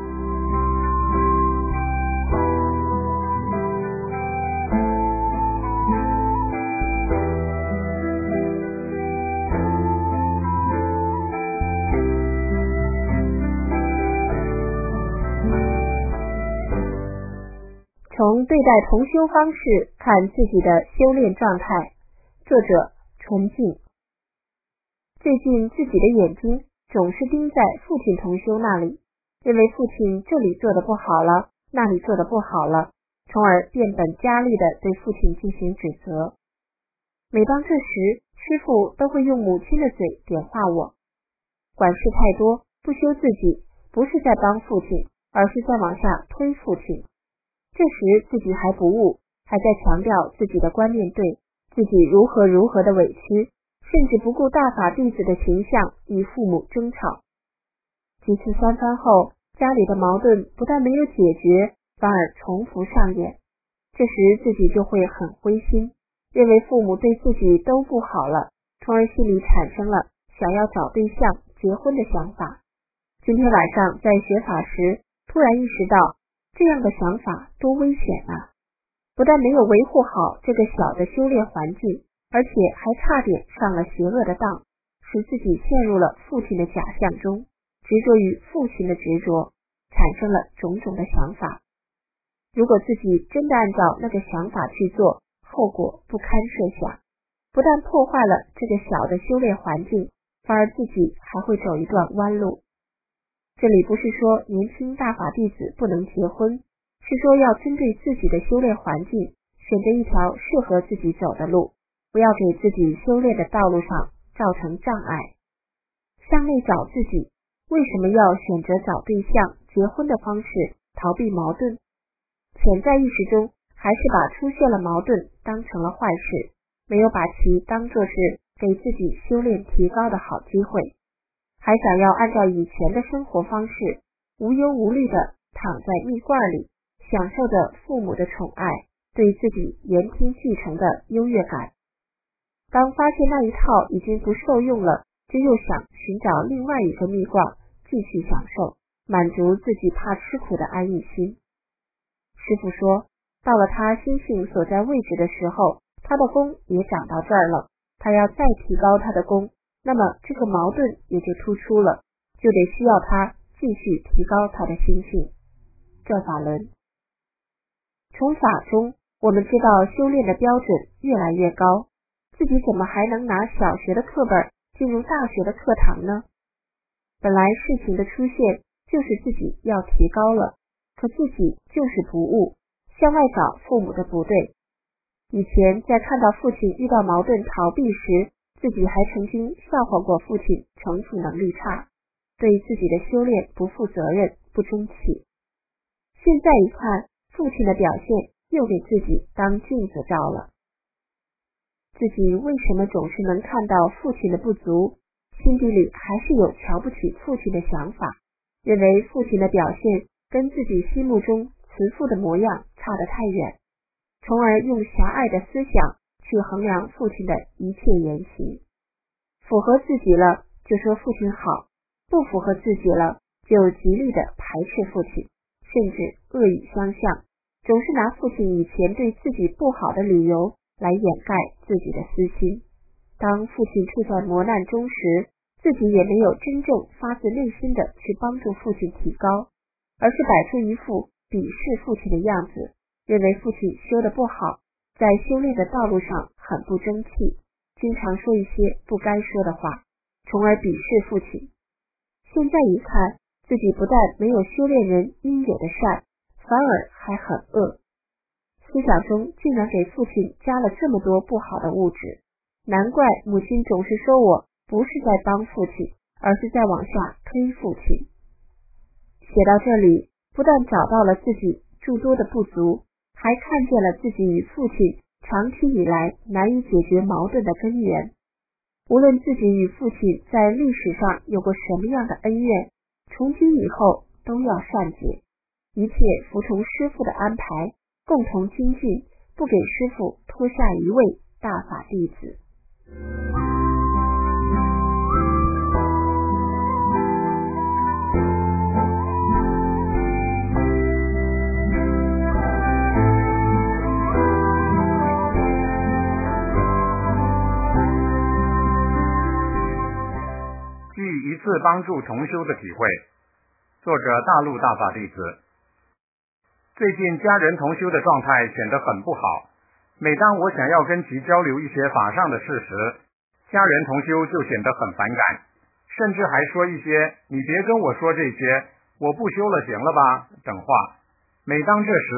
[SPEAKER 1] 从对待同修方式看自己的修炼状态。作者纯净。最近自己的眼睛总是盯在父亲同修那里，认为父亲这里做得不好了，那里做得不好了，
[SPEAKER 2] 从而变本加厉地对父亲进行指责。每当这时，师父都会用母亲的嘴点化我，管事太多，不修自己，不是在帮父亲，而是在往下推父亲。这时自己还不悟，还在强调自己的观念对，自己如何如何的委屈，甚至不顾大法弟子的形象与父母争吵。几次三番后，家里的矛盾不但没有解决，反而重复上演。这时自己就会很灰心，认为父母对自己都不好了，从而心里产生了想要找对象结婚的想法。今天晚上在学法时，突然意识到这样的想法多危险啊！不但没有维护好这个小的修炼环境，而且还差点上了邪恶的当，使自己陷入了父亲的假象中，执着于父亲的执着，产生了种种的想法。如果自己真的按照那个想法去做，后果不堪设想，不但破坏了这个小的修炼环境，反而自己还会走一段弯路。这里不是说年轻大法弟子不能结婚，是说要针对自己的修炼环境，选择一条适合自己走的路，不要给自己修炼的道路上造成障碍。向内找自己，为什么要选择找对象结婚的方式逃避矛盾？潜在意识中还是把出现了矛盾当成了坏事，没有把其当作是给自己修炼提高的好机会，还想要按照以前的生活方式无忧无虑地躺在蜜罐里，享受着父母的宠爱，对自己言听计从的优越感。当发现那一套已经不受用了，就又想寻找另外一个蜜罐继续享受，满足自己怕吃苦的安逸心。师父说，到了他心性所在位置的时候，他的功也长到这儿了，他要再提高他的功，那么这个矛盾也就突出了，就得需要他继续提高他的心性。这法轮从法中我们知道修炼的标准越来越高，自己怎么还能拿小学的课本进入大学的课堂呢？本来事情的出现就是自己要提高了，可自己就是不悟，向外找父母的不对。以前在看到父亲遇到矛盾逃避时，自己还曾经笑话过父亲城府能力差，对自己的修炼不负责任不争气。现在一看，父亲的表现又给自己当镜子照了。自己为什么总是能看到父亲的不足，心底里还是有瞧不起父亲的想法，认为父亲的表现跟自己心目中慈父的模样差得太远，从而用狭隘的思想去衡量父亲的一切言行。符合自己了就说父亲好，不符合自己了就极力的排斥父亲，甚至恶语相向，总是拿父亲以前对自己不好的理由来掩盖自己的私心。当父亲处在磨难中时，自己也没有真正发自内心的去帮助父亲提高，而是摆出一副鄙视父亲的样子，认为父亲修得不好，在修炼的道路上很不争气，经常说一些不该说的话，从而鄙视父亲。现在一看，自己不但没有修炼人应有的善，反而还很恶，思想中竟然给父亲加了这么多不好的物质，难怪母亲总是说我不是在帮父亲，而是在往下推父亲。写到这里，不但找到了自己诸多的不足，还看见了自己与父亲长期以来难以解决矛盾的根源。无论自己与父亲在历史上有过什么样的恩怨，从今以后都要善解，一切服从师父的安排，共同精进，不给师父拖下一位大法弟子。
[SPEAKER 4] 据一次帮助重修的体会，作者大陆大法弟子。最近家人同修的状态显得很不好，每当我想要跟其交流一些法上的事时，家人同修就显得很反感，甚至还说一些你别跟我说这些，我不修了行了吧等话。每当这时，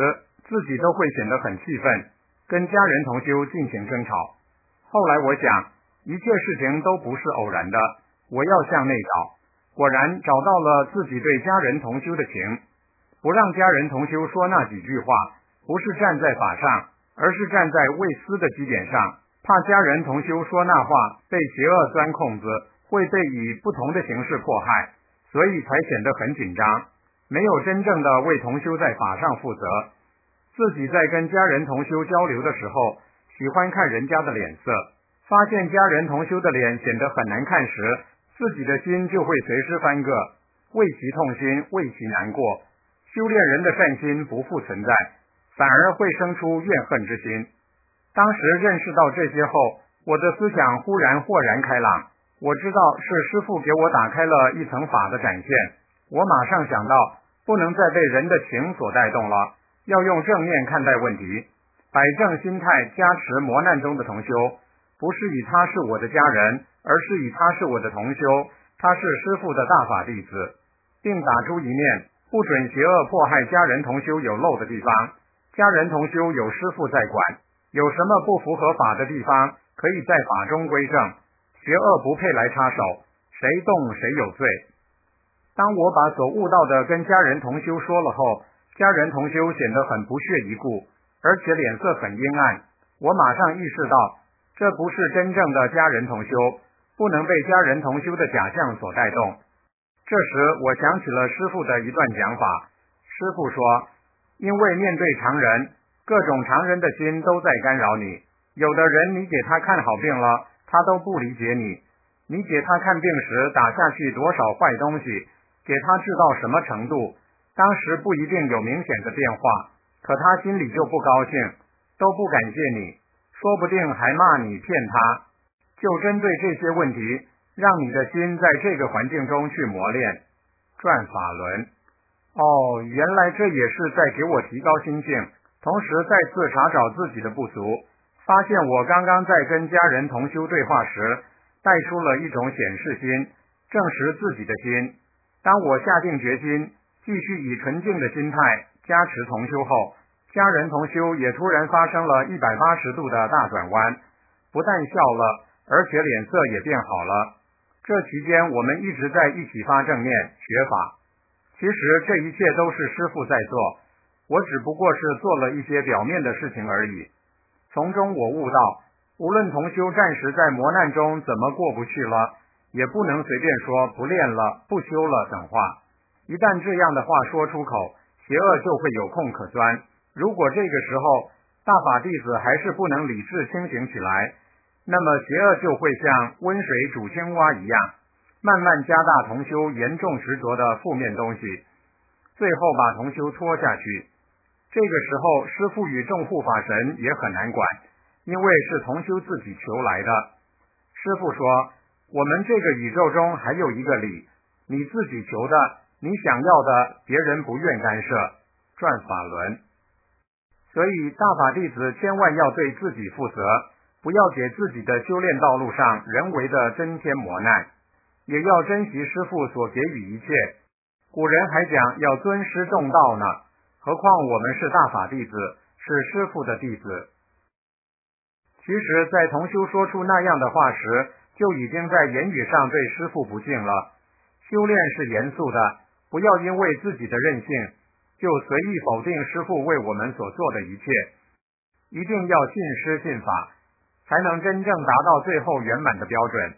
[SPEAKER 4] 自己都会显得很气愤，跟家人同修进行争吵。后来我想，一切事情都不是偶然的，我要向内找。果然找到了自己对家人同修的情，不让家人同修说那几句话，不是站在法上，而是站在为私的基点上，怕家人同修说那话被邪恶钻空子，会被以不同的形式迫害，所以才显得很紧张，没有真正的为同修在法上负责。自己在跟家人同修交流的时候，喜欢看人家的脸色，发现家人同修的脸显得很难看时，自己的心就会随时翻个，为其痛心，为其难过。修炼人的善心不复存在，反而会生出怨恨之心。当时认识到这些后，我的思想忽然豁然开朗，我知道是师父给我打开了一层法的展现。我马上想到，不能再被人的情所带动了，要用正面看待问题，摆正心态，加持磨难中的同修，不是以他是我的家人，而是以他是我的同修，他是师父的大法弟子，并打出一面，不准邪恶迫害家人同修有漏的地方，家人同修有师父在管，有什么不符合法的地方，可以在法中归正，邪恶不配来插手，谁动谁有罪。当我把所悟到的跟家人同修说了后，家人同修显得很不屑一顾，而且脸色很阴暗。我马上意识到，这不是真正的家人同修，不能被家人同修的假象所带动。这时我想起了师父的一段讲法，师父说，因为面对常人，各种常人的心都在干扰你，有的人你给他看好病了，他都不理解你，你给他看病时打下去多少坏东西，给他治到什么程度，当时不一定有明显的变化，可他心里就不高兴，都不感谢你，说不定还骂你骗他。就针对这些问题，让你的心在这个环境中去磨练。转法轮。哦，原来这也是在给我提高心性，同时再次查找自己的不足，发现我刚刚在跟家人同修对话时，带出了一种显示心，证实自己的心。当我下定决心继续以纯净的心态加持同修后，家人同修也突然发生了一百八十度的大转弯，不但笑了，而且脸色也变好了。这期间我们一直在一起发正念学法，其实这一切都是师父在做，我只不过是做了一些表面的事情而已。从中我悟到，无论同修暂时在磨难中怎么过不去了，也不能随便说不练了，不修了等话。一旦这样的话说出口，邪恶就会有空可钻。如果这个时候大法弟子还是不能理智清醒起来，那么邪恶就会像温水煮青蛙一样，慢慢加大同修严重执着的负面东西，最后把同修拖下去。这个时候师父与众护法神也很难管，因为是同修自己求来的。师父说，我们这个宇宙中还有一个理，你自己求的，你想要的，别人不愿干涉。转法轮。所以大法弟子千万要对自己负责，不要给自己的修炼道路上人为的增添磨难，也要珍惜师父所给予一切。古人还讲要尊师重道呢，何况我们是大法弟子，是师父的弟子。其实在同修说出那样的话时，就已经在言语上对师父不敬了。修炼是严肃的，不要因为自己的任性就随意否定师父为我们所做的一切，一定要信师信法，才能真正达到最后圆满的标准。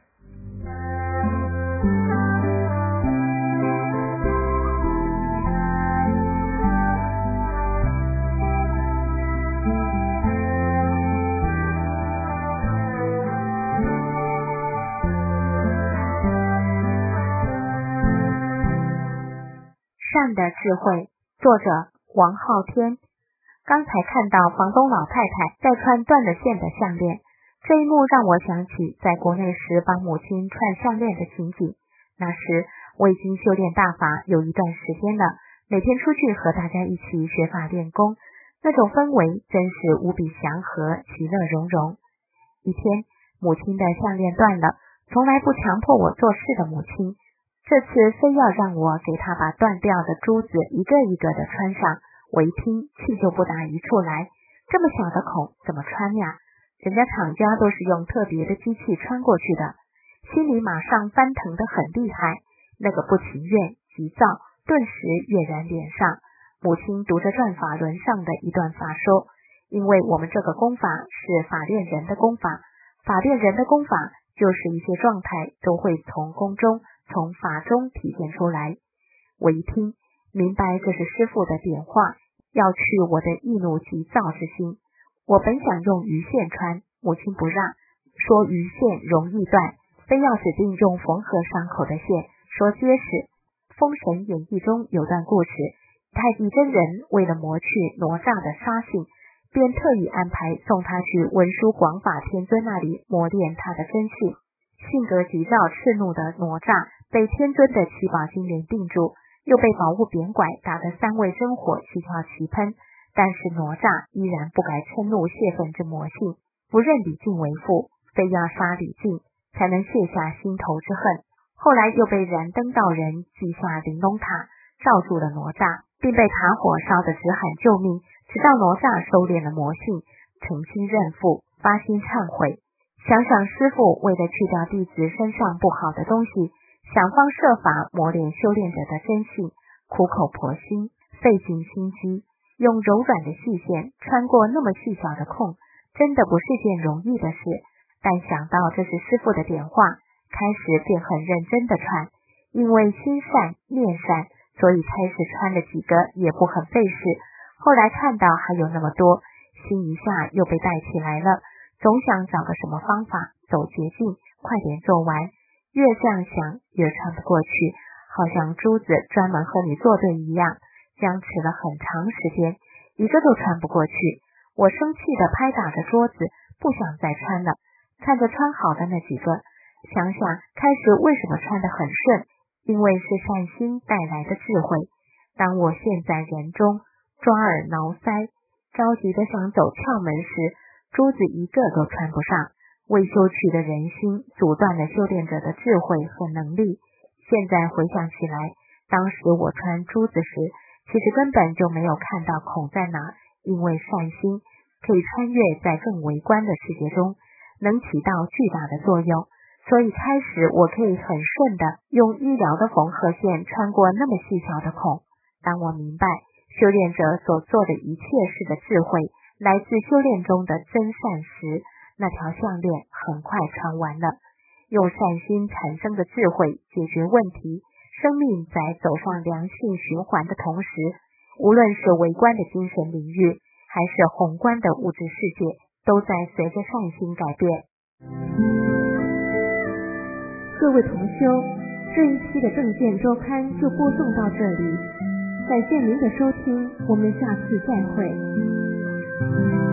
[SPEAKER 2] 善的智慧，作者王浩天。刚才看到房东老太太在穿断了线的项链，这一幕让我想起在国内时帮母亲串项链的情景。那时我已经修炼大法有一段时间了，每天出去和大家一起学法练功，那种氛围真是无比祥和，其乐融融。一天，母亲的项链断了，从来不强迫我做事的母亲，这次非要让我给她把断掉的珠子一个一个的穿上， 我一听，气就不打一处来，这么小的孔怎么穿呀？人家厂家都是用特别的机器穿过去的，心里马上翻腾得很厉害，那个不情愿、急躁顿时跃然脸上。母亲读着转法轮上的一段法说，因为我们这个功法是法练人的功法，法练人的功法就是一些状态都会从功中、从法中体现出来。我一听，明白这是师父的点化，要去我的易怒急躁之心。我本想用鱼线穿，母亲不让，说鱼线容易断，非要指定用缝合伤口的线，说结实。封神演义中有段故事，太极真人为了磨去哪吒的杀性，便特意安排送他去文殊广法天尊那里磨练他的真性。性格急躁炽怒的哪吒被天尊的七宝金莲定住，又被宝物扁拐打得三味真火七窍齐喷，但是哪吒依然不改嗔怒泄愤之魔性，不认李靖为父，非要杀李靖才能卸下心头之恨。后来又被燃灯道人记下玲珑塔罩住了哪吒，并被塔火烧得直喊救命，直到哪吒收敛了魔性，诚心认父，发心忏悔。想想师父为了去掉弟子身上不好的东西，想方设法磨练修炼者的真性，苦口婆心，费尽心机，用柔软的细线穿过那么细小的空，真的不是件容易的事。但想到这是师父的点化，开始便很认真的穿，因为心善念善，所以开始穿了几个也不很费事。后来看到还有那么多，心一下又被带起来了，总想找个什么方法走捷径，快点做完。越这样想越穿不过去，好像珠子专门和你作对一样，僵持了很长时间，一个都穿不过去。我生气地拍打着桌子，不想再穿了。看着穿好的那几个，想想开始为什么穿得很顺，因为是善心带来的智慧。当我陷在人中，抓耳挠腮，着急地想走窍门时，珠子一个都穿不上。未修去的人心阻断了修炼者的智慧和能力。现在回想起来，当时我穿珠子时，其实根本就没有看到孔在哪，因为善心可以穿越在更微观的世界中，能起到巨大的作用。所以开始我可以很顺的用医疗的缝合线穿过那么细小的孔。当我明白修炼者所做的一切事的智慧来自修炼中的真善时，那条项链很快穿完了。用善心产生的智慧解决问题，生命在走上良性循环的同时，无论是微观的精神领域还是宏观的物质世界，都在随着善心改变。
[SPEAKER 1] 各位同修，这一期的正见周刊就播送到这里，感谢您的收听，我们下次再会。